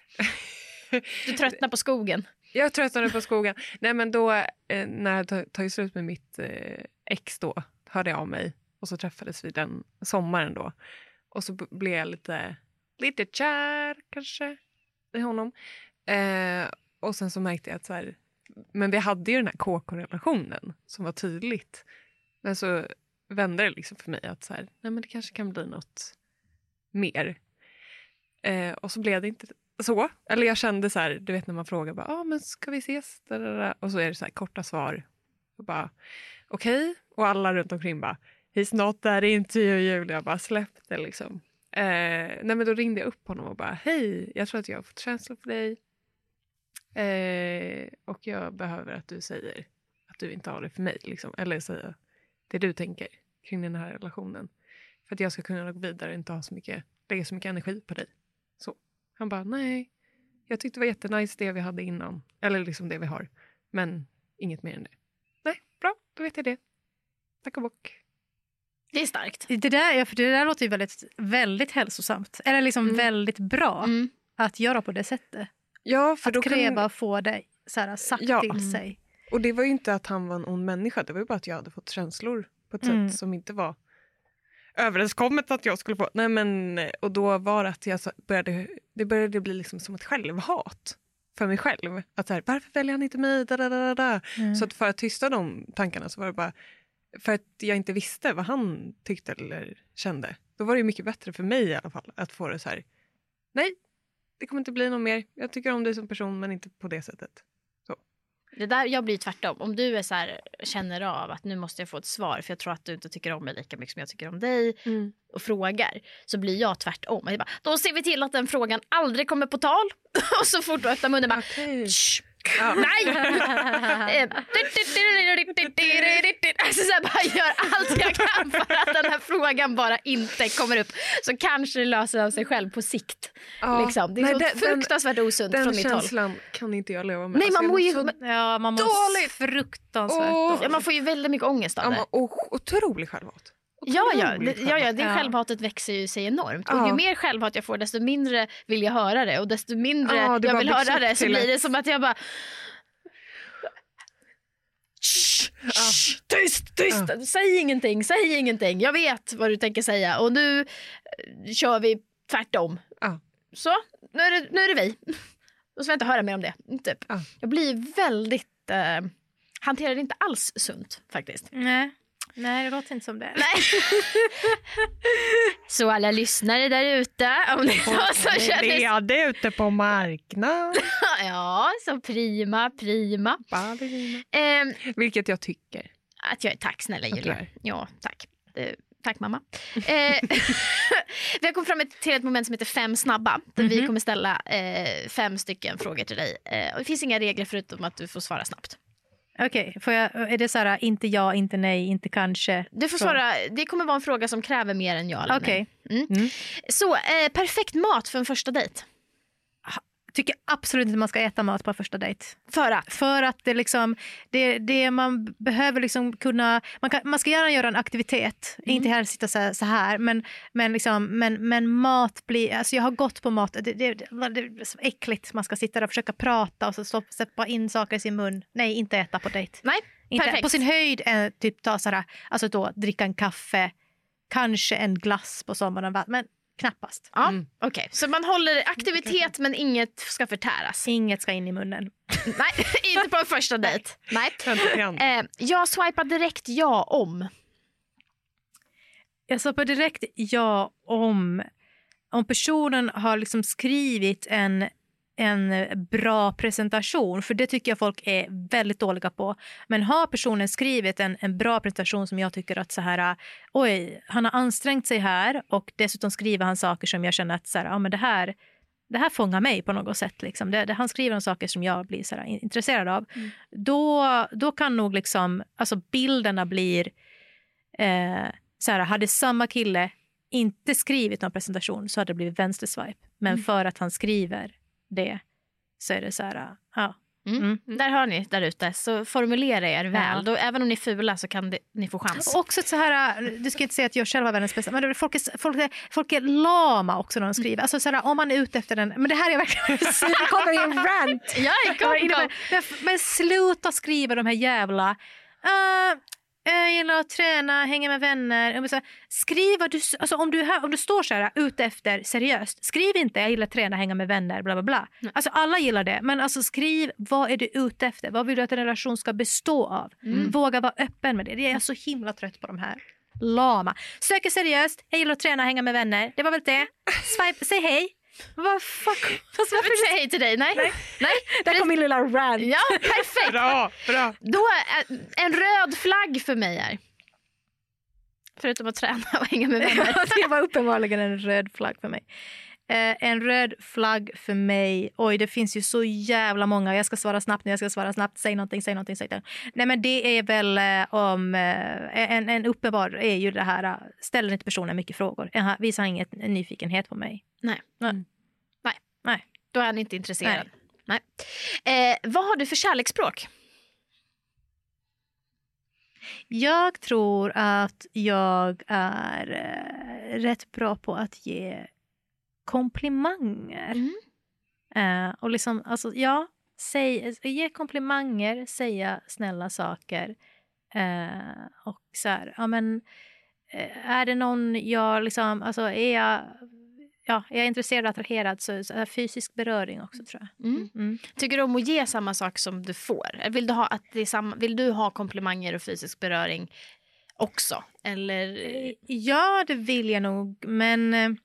Du tröttnar på skogen. Jag tröttnade på skogen. Nej, men då, eh, när jag tog, tog slut med mitt eh, ex då, hörde jag av mig. Och så träffades vi den sommaren då. Och så b- blev jag lite, lite kär kanske i honom. Eh, och sen så märkte jag att så här, men vi hade ju den här K K-relationen som var tydligt. Men så vände det liksom för mig att så här, nej men det kanske kan bli något mer. Eh, och så blev det inte så. Eller jag kände så här, du vet när man frågar bara, ah, men ska vi ses? Och så är det så här korta svar. Och bara, okej. Okay. Och alla runt omkring bara, he's not that into you, Julia. Jag bara släppte liksom. Eh, nej men då ringde jag upp honom och bara, hej, jag tror att jag har fått känslor för dig. Eh, och jag behöver att du säger att du inte har det för mig. Liksom. Eller säga det du tänker kring den här relationen. För att jag ska kunna gå vidare och inte ha så mycket, lägga så mycket energi på dig. Så. Han bara, nej. Jag tyckte det var jättenice det vi hade innan. Eller liksom det vi har. Men inget mer än det. Nej, bra. Då vet jag det. Tack och bock. Det är starkt. Det där, ja, för det där låter ju väldigt, väldigt hälsosamt. Eller liksom Mm. väldigt bra Mm. att göra på det sättet. Ja, för att då kräva kan... och få det så här, sagt Ja. till Mm. sig. Och det var ju inte att han var en ond människa. Det var ju bara att jag hade fått känslor på ett Mm. sätt som inte var överenskommet att jag skulle få. Nej, men, och då var det att jag började, det började bli liksom som ett självhat för mig själv. Att så här, varför väljer han inte mig? Da, da, da, da. Mm. Så att för att tysta de tankarna så var det bara för att jag inte visste vad han tyckte eller kände. Då var det mycket bättre för mig i alla fall att få det så här, nej, det kommer inte bli någon mer. Jag tycker om dig som person men inte på det sättet. Så. Det där, jag blir tvärtom. Om du är så här, känner av att nu måste jag få ett svar för jag tror att du inte tycker om mig lika mycket som jag tycker om dig Mm. och frågar, så blir jag tvärtom. Jag bara, då ser vi till att den frågan aldrig kommer på tal. Och så fort du öppnar munnen bara, Okay. ja. Nej! Alltså så här, bara gör allt jag kan för att den här frågan bara inte kommer upp. Så kanske det löser av sig själv på sikt. Ja. Liksom. Det är Nej, så den- fruktansvärt osunt Den från mitt håll. känslan kan inte jag leva med. Nej, man jag mår ju- så- Ja, man mår Dåligt. fruktansvärt Åh. dåligt. Ja, man får ju väldigt mycket ångest av Ja, det. man- och otrolig självhat. Ja, ja, det, Otroligt ja, ja, det Ja. självhatet växer ju sig enormt. Och Ja. ju mer självhat jag får, desto mindre vill jag höra det. Och desto mindre Ja, det jag bara vill byggs höra upp det så till blir ett- det som att jag bara... Shh, shh, tyst, tyst, säg ingenting, säg ingenting. Jag vet vad du tänker säga. Och nu eh, kör vi tvärtom. Ja. Så, nu är det, nu är det vi. Då ska jag inte höra mer om det. Typ. Ja. Jag blir väldigt... Eh, hanterar det inte alls sunt, faktiskt. Nej. Nej, det låter inte som det. Nej. Så alla lyssnare där ute, om det var så kändes... hade ute på marknad. Ja, så prima, prima. Ballerina. Eh, Vilket jag tycker. att jag är tack, snälla Att du Julia. är. Ja, tack. Eh, tack, mamma. Eh, vi har kommit fram till ett moment som heter fem snabba. Där vi kommer ställa eh, fem stycken frågor till dig. Eh, och det finns inga regler förutom att du får svara snabbt. Okej, får jag, är det så här inte ja, inte nej, inte kanske? Du får Så. svara, det kommer vara en fråga som kräver mer än ja eller Okej. nej. Mm. Mm. Så, eh, perfekt mat för en första dejt. tycker absolut inte man ska äta mat på första dejt. För att? För att det liksom, det, det man behöver liksom kunna, man, kan, man ska gärna göra en aktivitet, mm. inte här sitta så, så här, men, men, liksom, men, men mat blir, alltså jag har gått på mat, det, det, det, det är så äckligt, man ska sitta där och försöka prata och så släppa in saker i sin mun. Nej, inte äta på dejt. Nej, inte, perfekt. på sin höjd, eh, typ ta så här, alltså då dricka en kaffe, kanske en glass på sommaren, men knappast. Ja, mm. Okej. Okay. Så man håller aktivitet men inget ska förtäras. Inget ska in i munnen. Nej, inte på en första dejt. Nej. Eh, jag swipar direkt ja om. Jag swipar direkt ja om. Om personen har liksom skrivit en en bra presentation, för det tycker jag folk är väldigt dåliga på. Men har personen skrivit en, en bra presentation som jag tycker att så här, oj, han har ansträngt sig här och dessutom skriver han saker som jag känner att så här, ja, men det här det här fångar mig på något sätt liksom. Det, det, han skriver om saker som jag blir så här, intresserad av. Mm. Då, då kan nog liksom, alltså bilderna blir eh, så här, hade samma kille inte skrivit någon presentation så hade det blivit vänsterswipe. Men mm. för att han skriver det så är det så här, ja. Mm. Mm. Där har ni där ute, så formulera er väl. Ja. Då, även om ni är fula så kan det, ni få chans. Och också så här, du ska inte säga att jag själv har världens bästa, men folk är, folk är, folk är lama också när de skriver. Alltså så här, om man är ute efter den, men det här är verkligen det kommer i en rant. Ja, kom, kom. Men, men sluta skriva de här jävla uh, jag gillar att träna, hänga med vänner. Så här, skriv vad du, alltså om, du här, om du står så här ute efter seriöst, skriv inte jag gillar att träna, hänga med vänner, bla bla bla. Mm. Alltså alla gillar det, men alltså skriv vad är du ute efter? Vad vill du att en relation ska bestå av? Mm. Våga vara öppen med det. Jag är så himla trött på de här lama. Söker seriöst, jag gillar att träna, hänga med vänner. Det var väl det. Swipe, säg hej. Vad fuck? Fast varför säger hej till dig? Nej. Nej. Nej. Där kom min lilla rant. Ja, perfekt. Bra, bra. Då är en röd flagg för mig är. Förutom att träna och hänga med vänner. Det var uppenbarligen en röd flagg för mig. Eh, en röd flagg för mig. Oj, det finns ju så jävla många. Jag ska svara snabbt när jag ska svara snabbt. Säg någonting, säg någonting, säg någonting. Nej, men det är väl eh, om eh, en, en uppenbar är ju det här. Uh, ställer inte personen mycket frågor. Jag visar inget nyfikenhet på mig. Nej. Mm. Nej. Nej. Då är han inte intresserad. Nej. Nej. Eh, vad har du för kärleksspråk? Jag tror att jag är eh, rätt bra på att ge komplimanger. Mm. Eh, och liksom, alltså, ja, säg, ge komplimanger, säga snälla saker. Eh, och så här, ja men, eh, är det någon jag liksom, alltså är jag, ja, är jag intresserad och attraherad så, så är fysisk beröring också, tror jag. Mm. Mm. Tycker du om att ge samma sak som du får? Vill du ha, att det är samma, vill du ha komplimanger och fysisk beröring också? Eller? Ja, det vill jag nog, men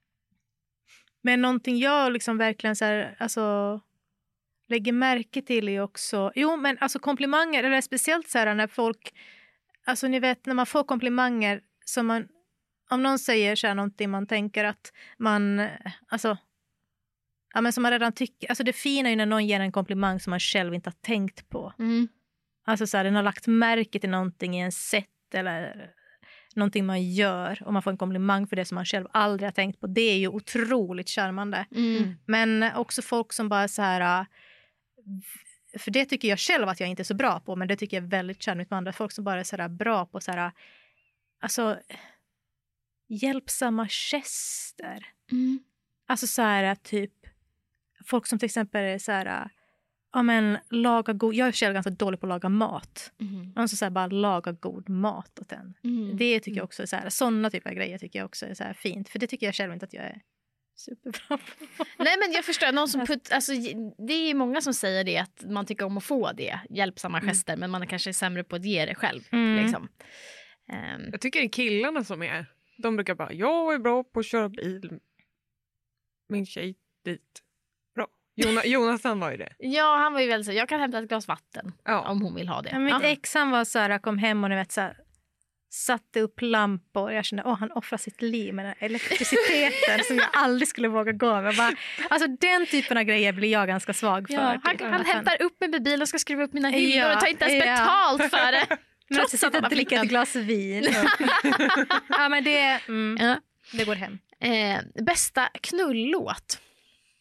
men någonting jag liksom verkligen så här, alltså lägger märke till är också, jo men alltså komplimanger, eller speciellt så här när folk, alltså ni vet när man får komplimanger som man, om någon säger så här någonting man tänker att man, alltså ja men som man redan tycker, alltså det fina är ju när någon ger en komplimang som man själv inte har tänkt på. Mm. Alltså så här, den har lagt märke till någonting i en sätt eller någonting man gör och man får en komplimang för det som man själv aldrig har tänkt på. Det är ju otroligt charmande. Mm. Men också folk som bara så här, för det tycker jag själv att jag inte är så bra på, men det tycker jag är väldigt charmigt med andra. Folk som bara är så här bra på så här, alltså hjälpsamma gester. Mm. Alltså så här typ folk som till exempel är så här, ja men laga god, jag är själv ganska dålig på att laga mat. Mm. Alltså så här, bara laga god mat åt den. Mm. Det tycker jag också är så här, sådana typer av grejer tycker jag också är så här fint, för det tycker jag själv inte att jag är superbra på. Nej men jag förstår, någon som putt, alltså, det är många som säger det, att man tycker om att få det, hjälpsamma gester, mm. men man är kanske sämre på att ge det själv. Mm. Liksom. Um. Jag tycker det är killarna som är, de brukar bara, jag är bra på att köra bil, min tjej dit. Jonas, Jonathan var ju det. Ja, han var ju väl så. Jag kan hämta ett glas vatten ja. om hon vill ha det. Ja, mitt ex han var så här, kom hem och ni vet så här, satte upp lampor. Jag kände, åh han offrar sitt liv med den elektriciteten som jag aldrig skulle våga gå med. Bara, alltså den typen av grejer blir jag ganska svag för. Ja, han han hämtar upp mig med bilen och ska skriva upp mina hyllor ja, och tar inte ens ja. betalt för det. Men att sitta och dricka ett glas vin. Ja, men det, mm, ja. det går hem. Eh, bästa knullåt?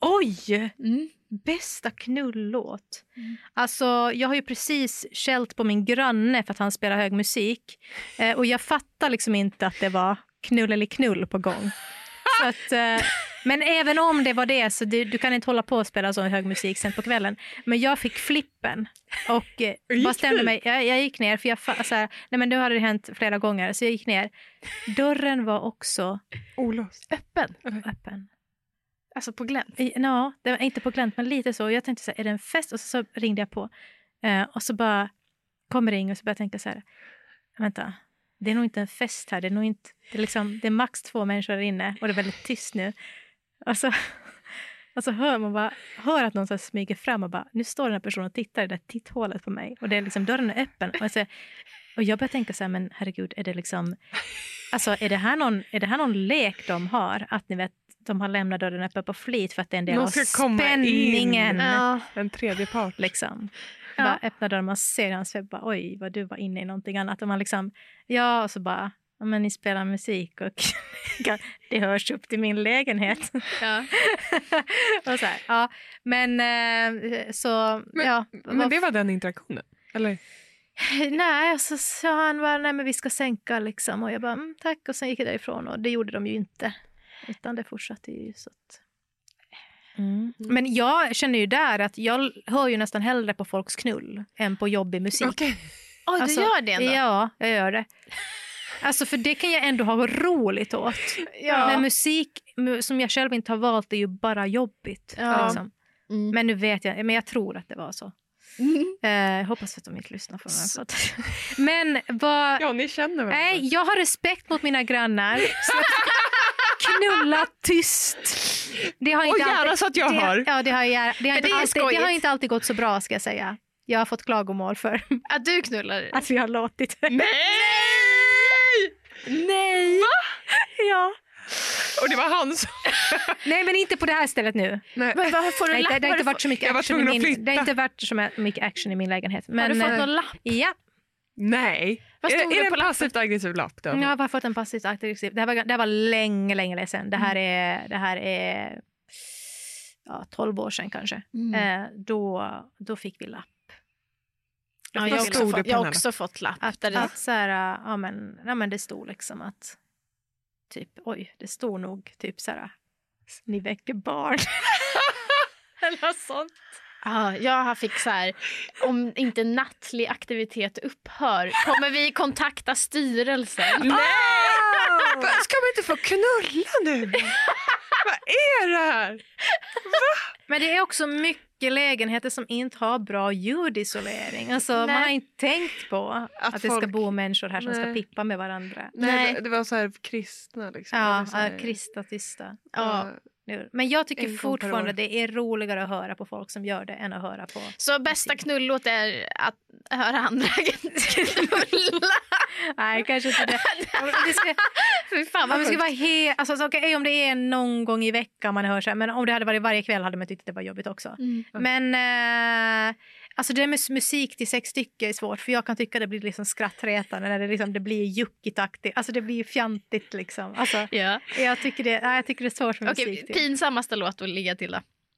Oj! Mm. Bästa knullåt. Mm. Alltså, jag har ju precis skällt på min granne för att han spelar hög musik. Eh, och jag fattar liksom inte att det var knull eller knull på gång. Så att, eh, men även om det var det så du, du kan inte hålla på att spela så hög musik sen på kvällen. Men jag fick flippen och eh, bara stämde mig. Jag, jag gick ner för jag fa- så här, nej men nu hade det hänt flera gånger så jag gick ner. Dörren var också olåst. Öppen. Öppen. Alltså på glänt? Ja, no, det var inte på glänt men lite så. Jag tänkte så här, är det en fest? Och så, så ringde jag på. Eh, och så bara kommer ring och så började jag tänka så här, vänta. Det är nog inte en fest här. Det är nog inte, det är, liksom, det är max två människor där inne och det är väldigt tyst nu. Och så, och så hör man bara, hör att någon så smyger fram och bara, nu står den här personen och tittar i det där titthålet på mig. Och det är liksom, dörren är öppen. Och, så, och jag börjar tänka så här, men herregud, är det liksom, alltså är det här någon, är det här någon lek de har? Att ni vet, de har lämnat dörren öppen på flit för att det är en del av spänningen. Ja. En tredje part. Liksom. Ja. Bara öppnar dörren, man ser hans webb, bara, oj vad du var inne i någonting annat. Och man liksom, ja och så bara, ja, men ni spelar musik och det hörs upp till min lägenhet. Ja. Och så här, ja. Men eh, så, men, ja. Men det var den interaktionen, eller? Nej, så sa han bara, nej men vi ska sänka liksom. Och jag bara, mm, tack. Och sen gick jag därifrån och det gjorde de ju inte. Utan det fortsatte ju så att... Mm. Men jag känner ju där att jag hör ju nästan hellre på folks knull än på jobbig musik. Okay. Oj, du alltså, gör det ändå? Ja, jag gör det. Alltså för det kan jag ändå ha roligt åt. Ja. Men musik som jag själv inte har valt är ju bara jobbigt. Ja. Liksom. Mm. Men nu vet jag, men jag tror att det var så. Mm. Eh, jag hoppas att de inte lyssnar på den här. Men vad... Ja, ni känner varandra. Nej, jag har respekt mot mina grannar. Så knulla tyst. Det har inte och gärna alltid, så att jag det, hör. Ja, det har, jag, det, har inte det, alltid, det har inte alltid gått så bra, ska jag säga. Jag har fått klagomål för att du knullar. att vi har låtit. Nej! Nej! Va? Ja. Och det var han som... Nej, men inte på det här stället nu. Nej. Men vad får du Nej, lapp? det, det har inte varit så mycket Jag var action i tvungen att min, flytta. det har inte varit så mycket action i min lägenhet. Men, Har du fått eh, någon lapp? Ja. Nej. Vad Är, stod är det det på en lappen? passivt aggressiv lapp då? Jag har bara fått en passivt aggressiv. Det här var, det här var länge, länge, länge sedan. Det här är, det här är ja, tolv år sedan kanske. Mm. Eh, då, då fick vi lapp. Ja, jag, Vad har stod också, det fått, på jag den har här också fått lapp. Att, Där det, att så här, ja men, ja men det stod liksom att typ, oj, det stod nog typ så här, ni väcker barn. Eller sånt. ja, jag fick så här, om inte nattlig aktivitet upphör kommer vi kontakta styrelsen. Nej! Ska man inte få knulla nu? Vad är det här? Men det är också mycket lägenheter som inte har bra ljudisolering. Alltså Nej. man har inte tänkt på att, Att det ska folk- bo människor här som ska Nej. pippa med varandra. Nej, Nej. det- det var så här kristna liksom. Ja, Eller så här- ja, krista tysta. Ja. Nu. Men jag tycker En gång per fortfarande år. det är roligare att höra på folk som gör det än att höra på. Så bästa knullåt är att höra andra knulla. Nej, kanske inte det. det ska, Fy fan om vad det ska sjukt. vara he, alltså, så, okay, om det är någon gång i veckan man hör så här, men om det hade varit varje kväll hade man tyckt att det var jobbigt också. Mm. Men eh, alltså det med musik till sex stycken är svårt, för jag kan tycka det blir liksom skrattretande när det, liksom, det blir juckigt-aktigt. Alltså det blir fjantigt liksom. Alltså, Ja. jag, tycker det, nej, jag tycker det är svårt med Okej, musik till. pinsammaste låt att ligga till då.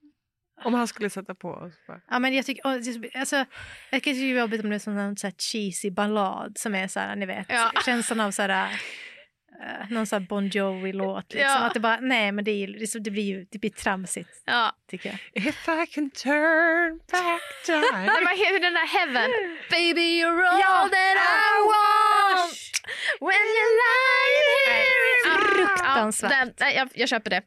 Om han skulle sätta på oss bara. Ja, men jag tycker, alltså, jag tycker det är jobbigt om det är som en så här cheesy ballad som är så här, ni vet, Ja. känslan av så här, uh, någon så här Bon Jovi-låt. Liksom. Ja. Att det bara, nej men det, är, ju- det, det blir ju det blir tramsigt, Ja. tycker jag. If I can turn back time. Men vad heter den där Heaven? Baby you're all Ja. that I want when you're lying here. Fruktansvärt. Ja, den, nej, jag, jag köper det.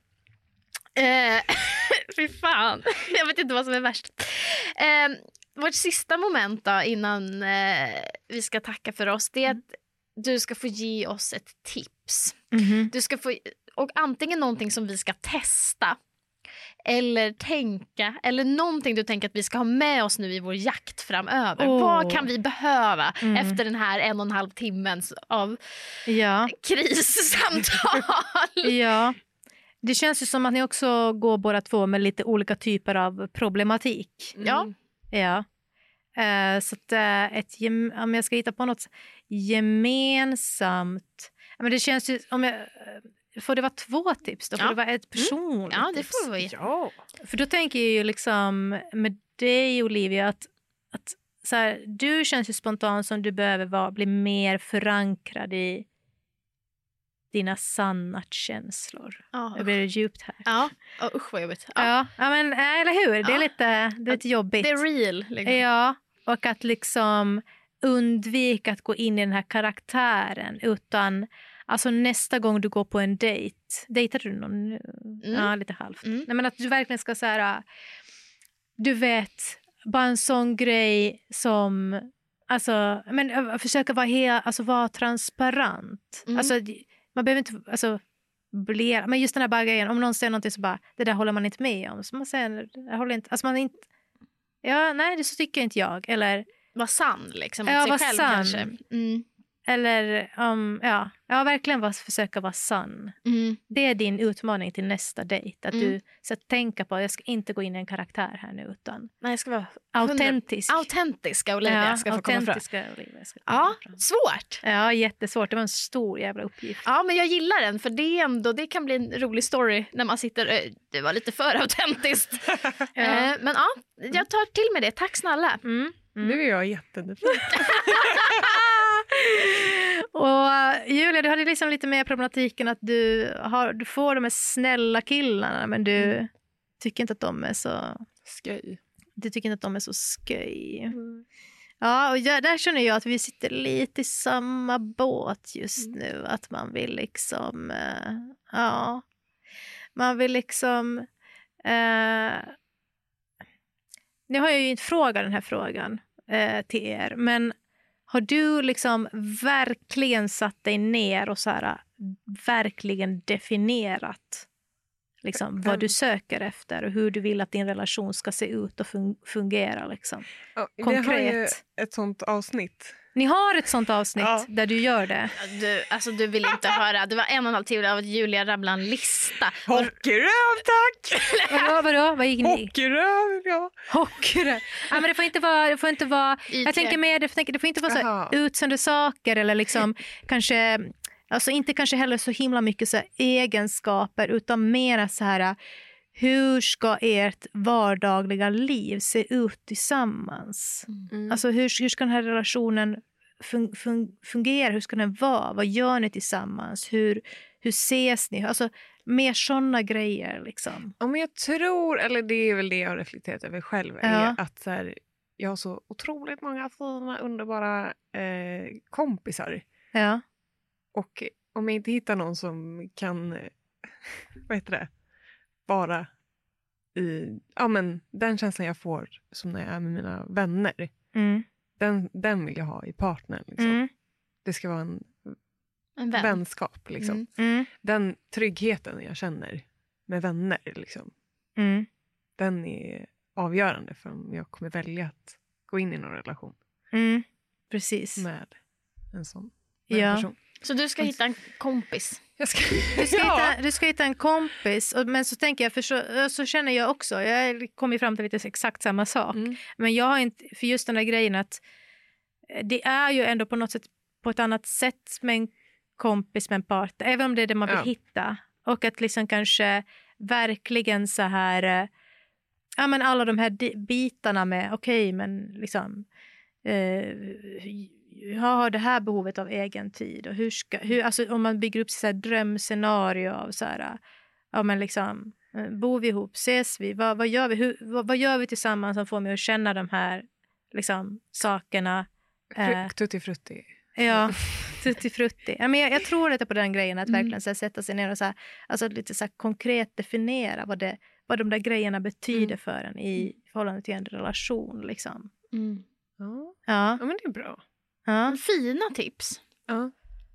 Eh, fy fan. Jag vet inte vad som är värst. Eh, vårt sista moment då innan eh, vi ska tacka för oss, det är att du ska få ge oss ett tips. Mhm. Du ska få, och antingen någonting som vi ska testa eller tänka, eller någonting du tänker att vi ska ha med oss nu i vår jakt framöver. Åh. Vad kan vi behöva Mm. efter den här en och en halv timmens av Ja. krissamtal? Ja. Det känns ju som att ni också går båda två med lite olika typer av problematik. Ja. Ja. Eh, så att eh, ett gem- om jag ska hitta på något gemensamt. Ja, men det känns ju om jag, får det vara två tips då? Får Ja. det vara ett personligt Ja, det tips? får vi. Ja. För då tänker jag ju liksom med dig, Olivia, att, att så här, du känns ju spontant som du behöver vara, bli mer förankrad i dina sanna känslor. Ja, Det blir djupt här. ja. Oh, usch vad jobbigt. Ja. Ja, ja men äh, eller hur? Det är Ja. lite, det är lite jobbigt. Det är real. Liksom. Ja, och att liksom undvika att gå in i den här karaktären utan alltså nästa gång du går på en dejt. Dejtar du någon nu? Mm. Ja, lite halvt. Mm. Nej, men att du verkligen ska så här, du vet, bara en sån grej som alltså, men ö, försöka vara helt, alltså vara transparent. Mm. Alltså man behöver inte alltså bli, men just den här bara grejen, om någon säger någonting så bara, det där håller man inte med om. Så man säger, jag håller inte, alltså man inte, ja nej det så tycker inte jag. Eller, Var sann liksom mot Ja, sig var själv sann. kanske. Mm. eller um, ja, ja, verkligen var, försöka vara sann. Mm. Det är din utmaning till nästa dejt. Att Mm. du så att tänka på att jag ska inte gå in i en karaktär här nu utan Nej, jag ska vara autentisk. autentiska Olivia ska få komma fram. autentiska Olivia ska komma Ja, fram. svårt. Ja, jättesvårt. Det var en stor jävla uppgift. Ja, men jag gillar den för det är ändå, det kan bli en rolig story när man sitter, eh, det var lite för autentiskt. Ja. Eh, men ja, jag tar till mig det. Tack snälla. Mm. Mm. Nu är jag jättenyfiken. Och Julia, du hade liksom lite mer problematiken att du, har, du får de här snälla killarna men du Mm. tycker inte att de är så Skoj. du tycker inte att de är så sköj. Ja, och jag, där känner jag att vi sitter lite i samma båt just nu. Att man vill liksom, eh, ja, man vill liksom, eh, nu har jag ju inte frågat den här frågan eh, till er, men har du liksom verkligen satt dig ner och så här, verkligen definierat liksom, vad du söker efter och hur du vill att din relation ska se ut och fun- fungera liksom? Ja, vi har ju Konkret. ett sånt avsnitt. Ni har ett sånt avsnitt Ja. där du gör det. Du, alltså, du vill inte höra. Det var en och en halv timme av att Julia rabblade en lista. Hockeyröv, tack! Vadå, vadå? Vad gick ni? Hockeyröv, ja. Hockey. Ja, men det får inte vara, det får inte vara Ytliga. jag tänker mer, det får, det får inte vara så Jaha. utsända saker eller liksom kanske, alltså inte kanske heller så himla mycket så här egenskaper utan mer så här, hur ska ert vardagliga liv se ut tillsammans? Mm. Alltså hur, hur ska den här relationen fun, fun, fungera? Hur ska den vara? Vad gör ni tillsammans? Hur, hur ses ni? Alltså mer sådana grejer liksom. Ja, men jag tror, eller det är väl det jag har reflekterat över själv, Ja. är att så här, jag har så otroligt många fina, underbara eh, kompisar. Ja. Och om jag inte hittar någon som kan, eh, vad heter det, vara i, ja men den känslan jag får som när jag är med mina vänner, Mm. den, den vill jag ha i partnern. Liksom. Mm. Det ska vara en En vän. vänskap. Liksom. Mm. Mm. Den tryggheten jag känner med vänner, liksom, Mm. den är avgörande för om jag kommer välja att gå in i någon relation Mm. Precis. med en sån Ja. med en person. Så du ska hitta en kompis. Jag ska, Du ska, ja. hitta, du ska hitta en kompis, och, men så tänker jag, för så, så känner jag också, jag kommer ju fram till lite exakt samma sak. Mm. Men jag har inte, för just den där grejen att det är ju ändå på något sätt på ett annat sätt med en kompis med en partner, även om det är det man vill Ja. hitta. Och att liksom kanske verkligen så här, eh, ja men alla de här di- bitarna med, okej okay, men liksom, eh, jag har det här behovet av egen tid och hur ska, hur, alltså om man bygger upp så här drömscenario av så här, ja men liksom, eh, bor vi ihop, ses vi, vad, vad gör vi, hur, vad, vad gör vi tillsammans som får mig att känna de här liksom sakerna. Fru- Tutti frutti. Ja, tutti frutti. Ja, men jag, jag tror lite på den grejen, att Mm. verkligen så här, sätta sig ner och så här, alltså lite så här, konkret definiera vad, det, vad de där grejerna betyder Mm. för en i förhållande till en relation. Liksom. Mm. Ja. Ja, ja, men det är bra. ja, Fina tips. Ja.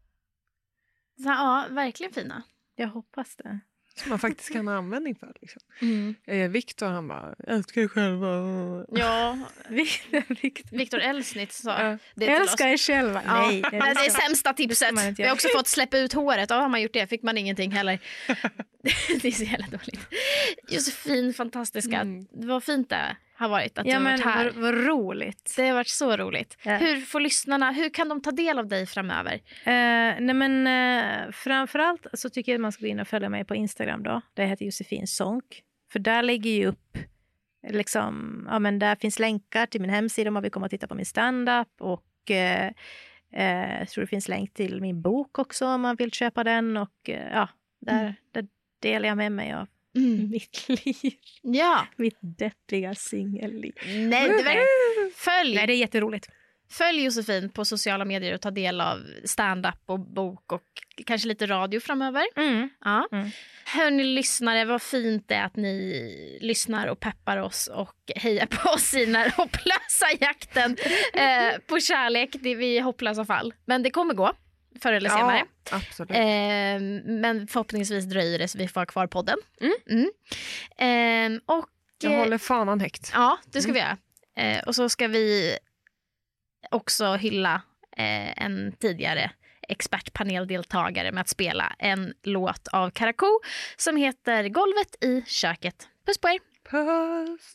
Så, ja, verkligen fina. jag hoppas det. Som man faktiskt kan ha användning för. Liksom. Mm. Eh, Viktor han bara, älskar dig själva. Ja, Viktor. Viktor Elsnit sa Ja. det till Älskar oss. er själva. Ja, Nej, det är det sämsta tipset. man inte Vi har göra. också fått släppa ut håret. Ja, har man gjort det fick man ingenting heller. Det är så jävla dåligt. Josefin, fantastiska. Mm. Det var fint det. har varit att Ja, du har men varit här. vad, vad roligt. Det har varit så roligt. Ja. Hur får lyssnarna, hur kan de ta del av dig framöver? Eh, nej men eh, framförallt så tycker jag att man ska gå in och följa mig på Instagram då. Det heter Josefin Sonck. För där lägger jag upp, liksom, ja men där finns länkar till min hemsida om man vill komma och titta på min stand-up. Och eh, eh, jag tror det finns länk till min bok också om man vill köpa den. Och eh, ja, där, Mm. där delar jag med mig av Mm. mitt liv. Ja. Mitt deppiga singelliv. Nej, det var... Följ. Nej, det är jätteroligt. Följ Josefin på sociala medier och ta del av stand-up och bok och kanske lite radio framöver. Mm. Ja. Mm. Hörni lyssnare, vad fint det är att ni lyssnar och peppar oss och hejar på oss i den här hopplösa jakten eh, på kärlek. Det är vi i hopplösa fall. Men det kommer gå förr eller senare. Ja, absolut. Eh, men förhoppningsvis dröjer det så vi får ha kvar podden. Mm. Mm. Eh, och, Jag håller fanan högt. Ja, det ska Mm. vi göra. Eh, och så ska vi också hylla eh, en tidigare expertpaneldeltagare med att spela en låt av Karakou som heter Golvet i köket. Puss på er! Puss!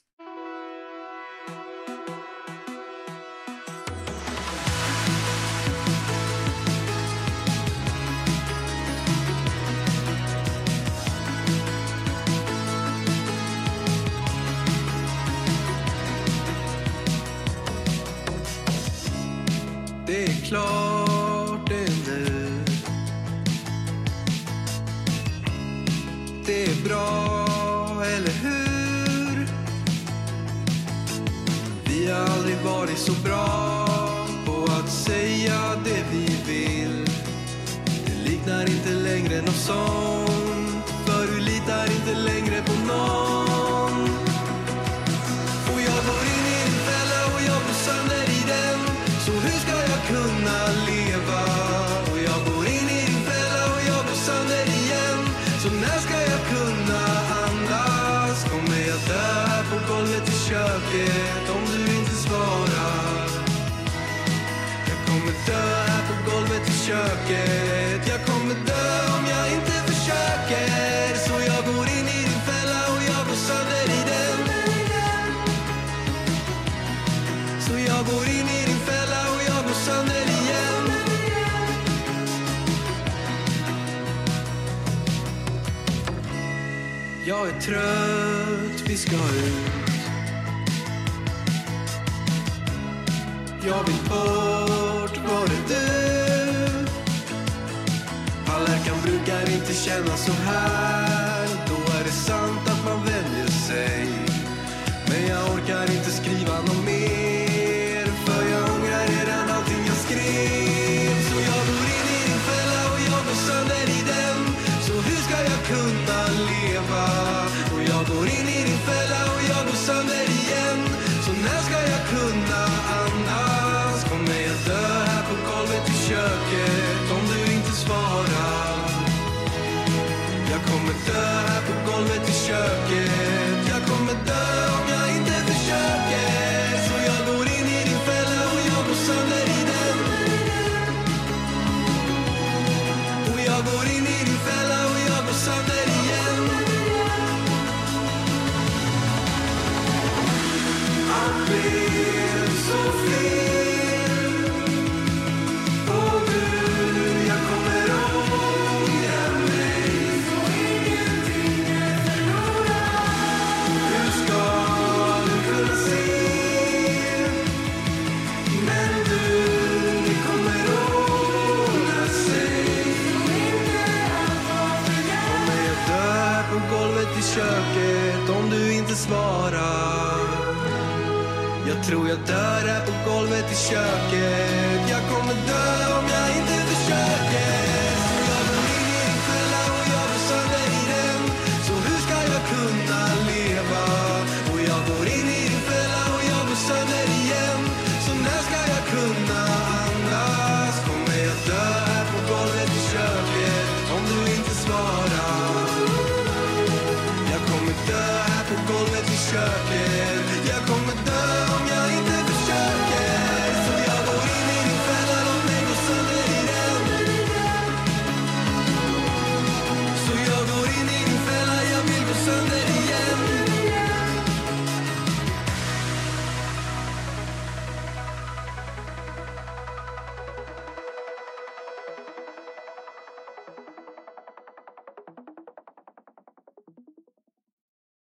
Det är klart det nu. Det är bra, eller hur? Vi har aldrig varit så bra på att säga det vi vill. Det liknar inte längre något sånt, för du litar inte längre på någon. Och jag går in i en fälla och jag går sönder i den. Så hur ska jag kunna leva? Och jag går in i din fälla och jag går sönder igen. Så när ska jag kunna andas? Kommer jag dö här på golvet i köket om du inte svarar? Jag kommer dö här på golvet i köket. Jag kommer dö om jag inte försöker. Så jag går in i din fälla och jag går sönder i den. Så jag går in i din fälla och jag går sönder igen. Jag är trött, vi ska ut. Jag vill bort, var är du? Allerkan brukar inte känna så här. Då är det sant att man vänjer sig. Men jag orkar inte skriva något mer, för jag ångrar redan allting jag skrev. Så jag går in i din fälla och jag går sönder i den. Så hur ska jag kunna leva? Och jag går in i din fälla och jag går sönder igen. Så när ska jag kunna andas? Kommer jag dö här på golvet i köket om du inte svarar? Jag kommer dö här på golvet i köket. Jag kommer dö om jag inte försöker. Så jag går in i din fälla och jag går sönder i den. Och jag går in i din fälla och jag går sönder igen. Allt blev så fel. Och du, jag kommer ångra mig. Hur ska du kunna se? Men du, det kommer ordna sig. Kommer jag dö på golvet i köket om du inte svarar? Jag tror jag dör här på golvet i köket. Jag kommer dö om jag inte försöker.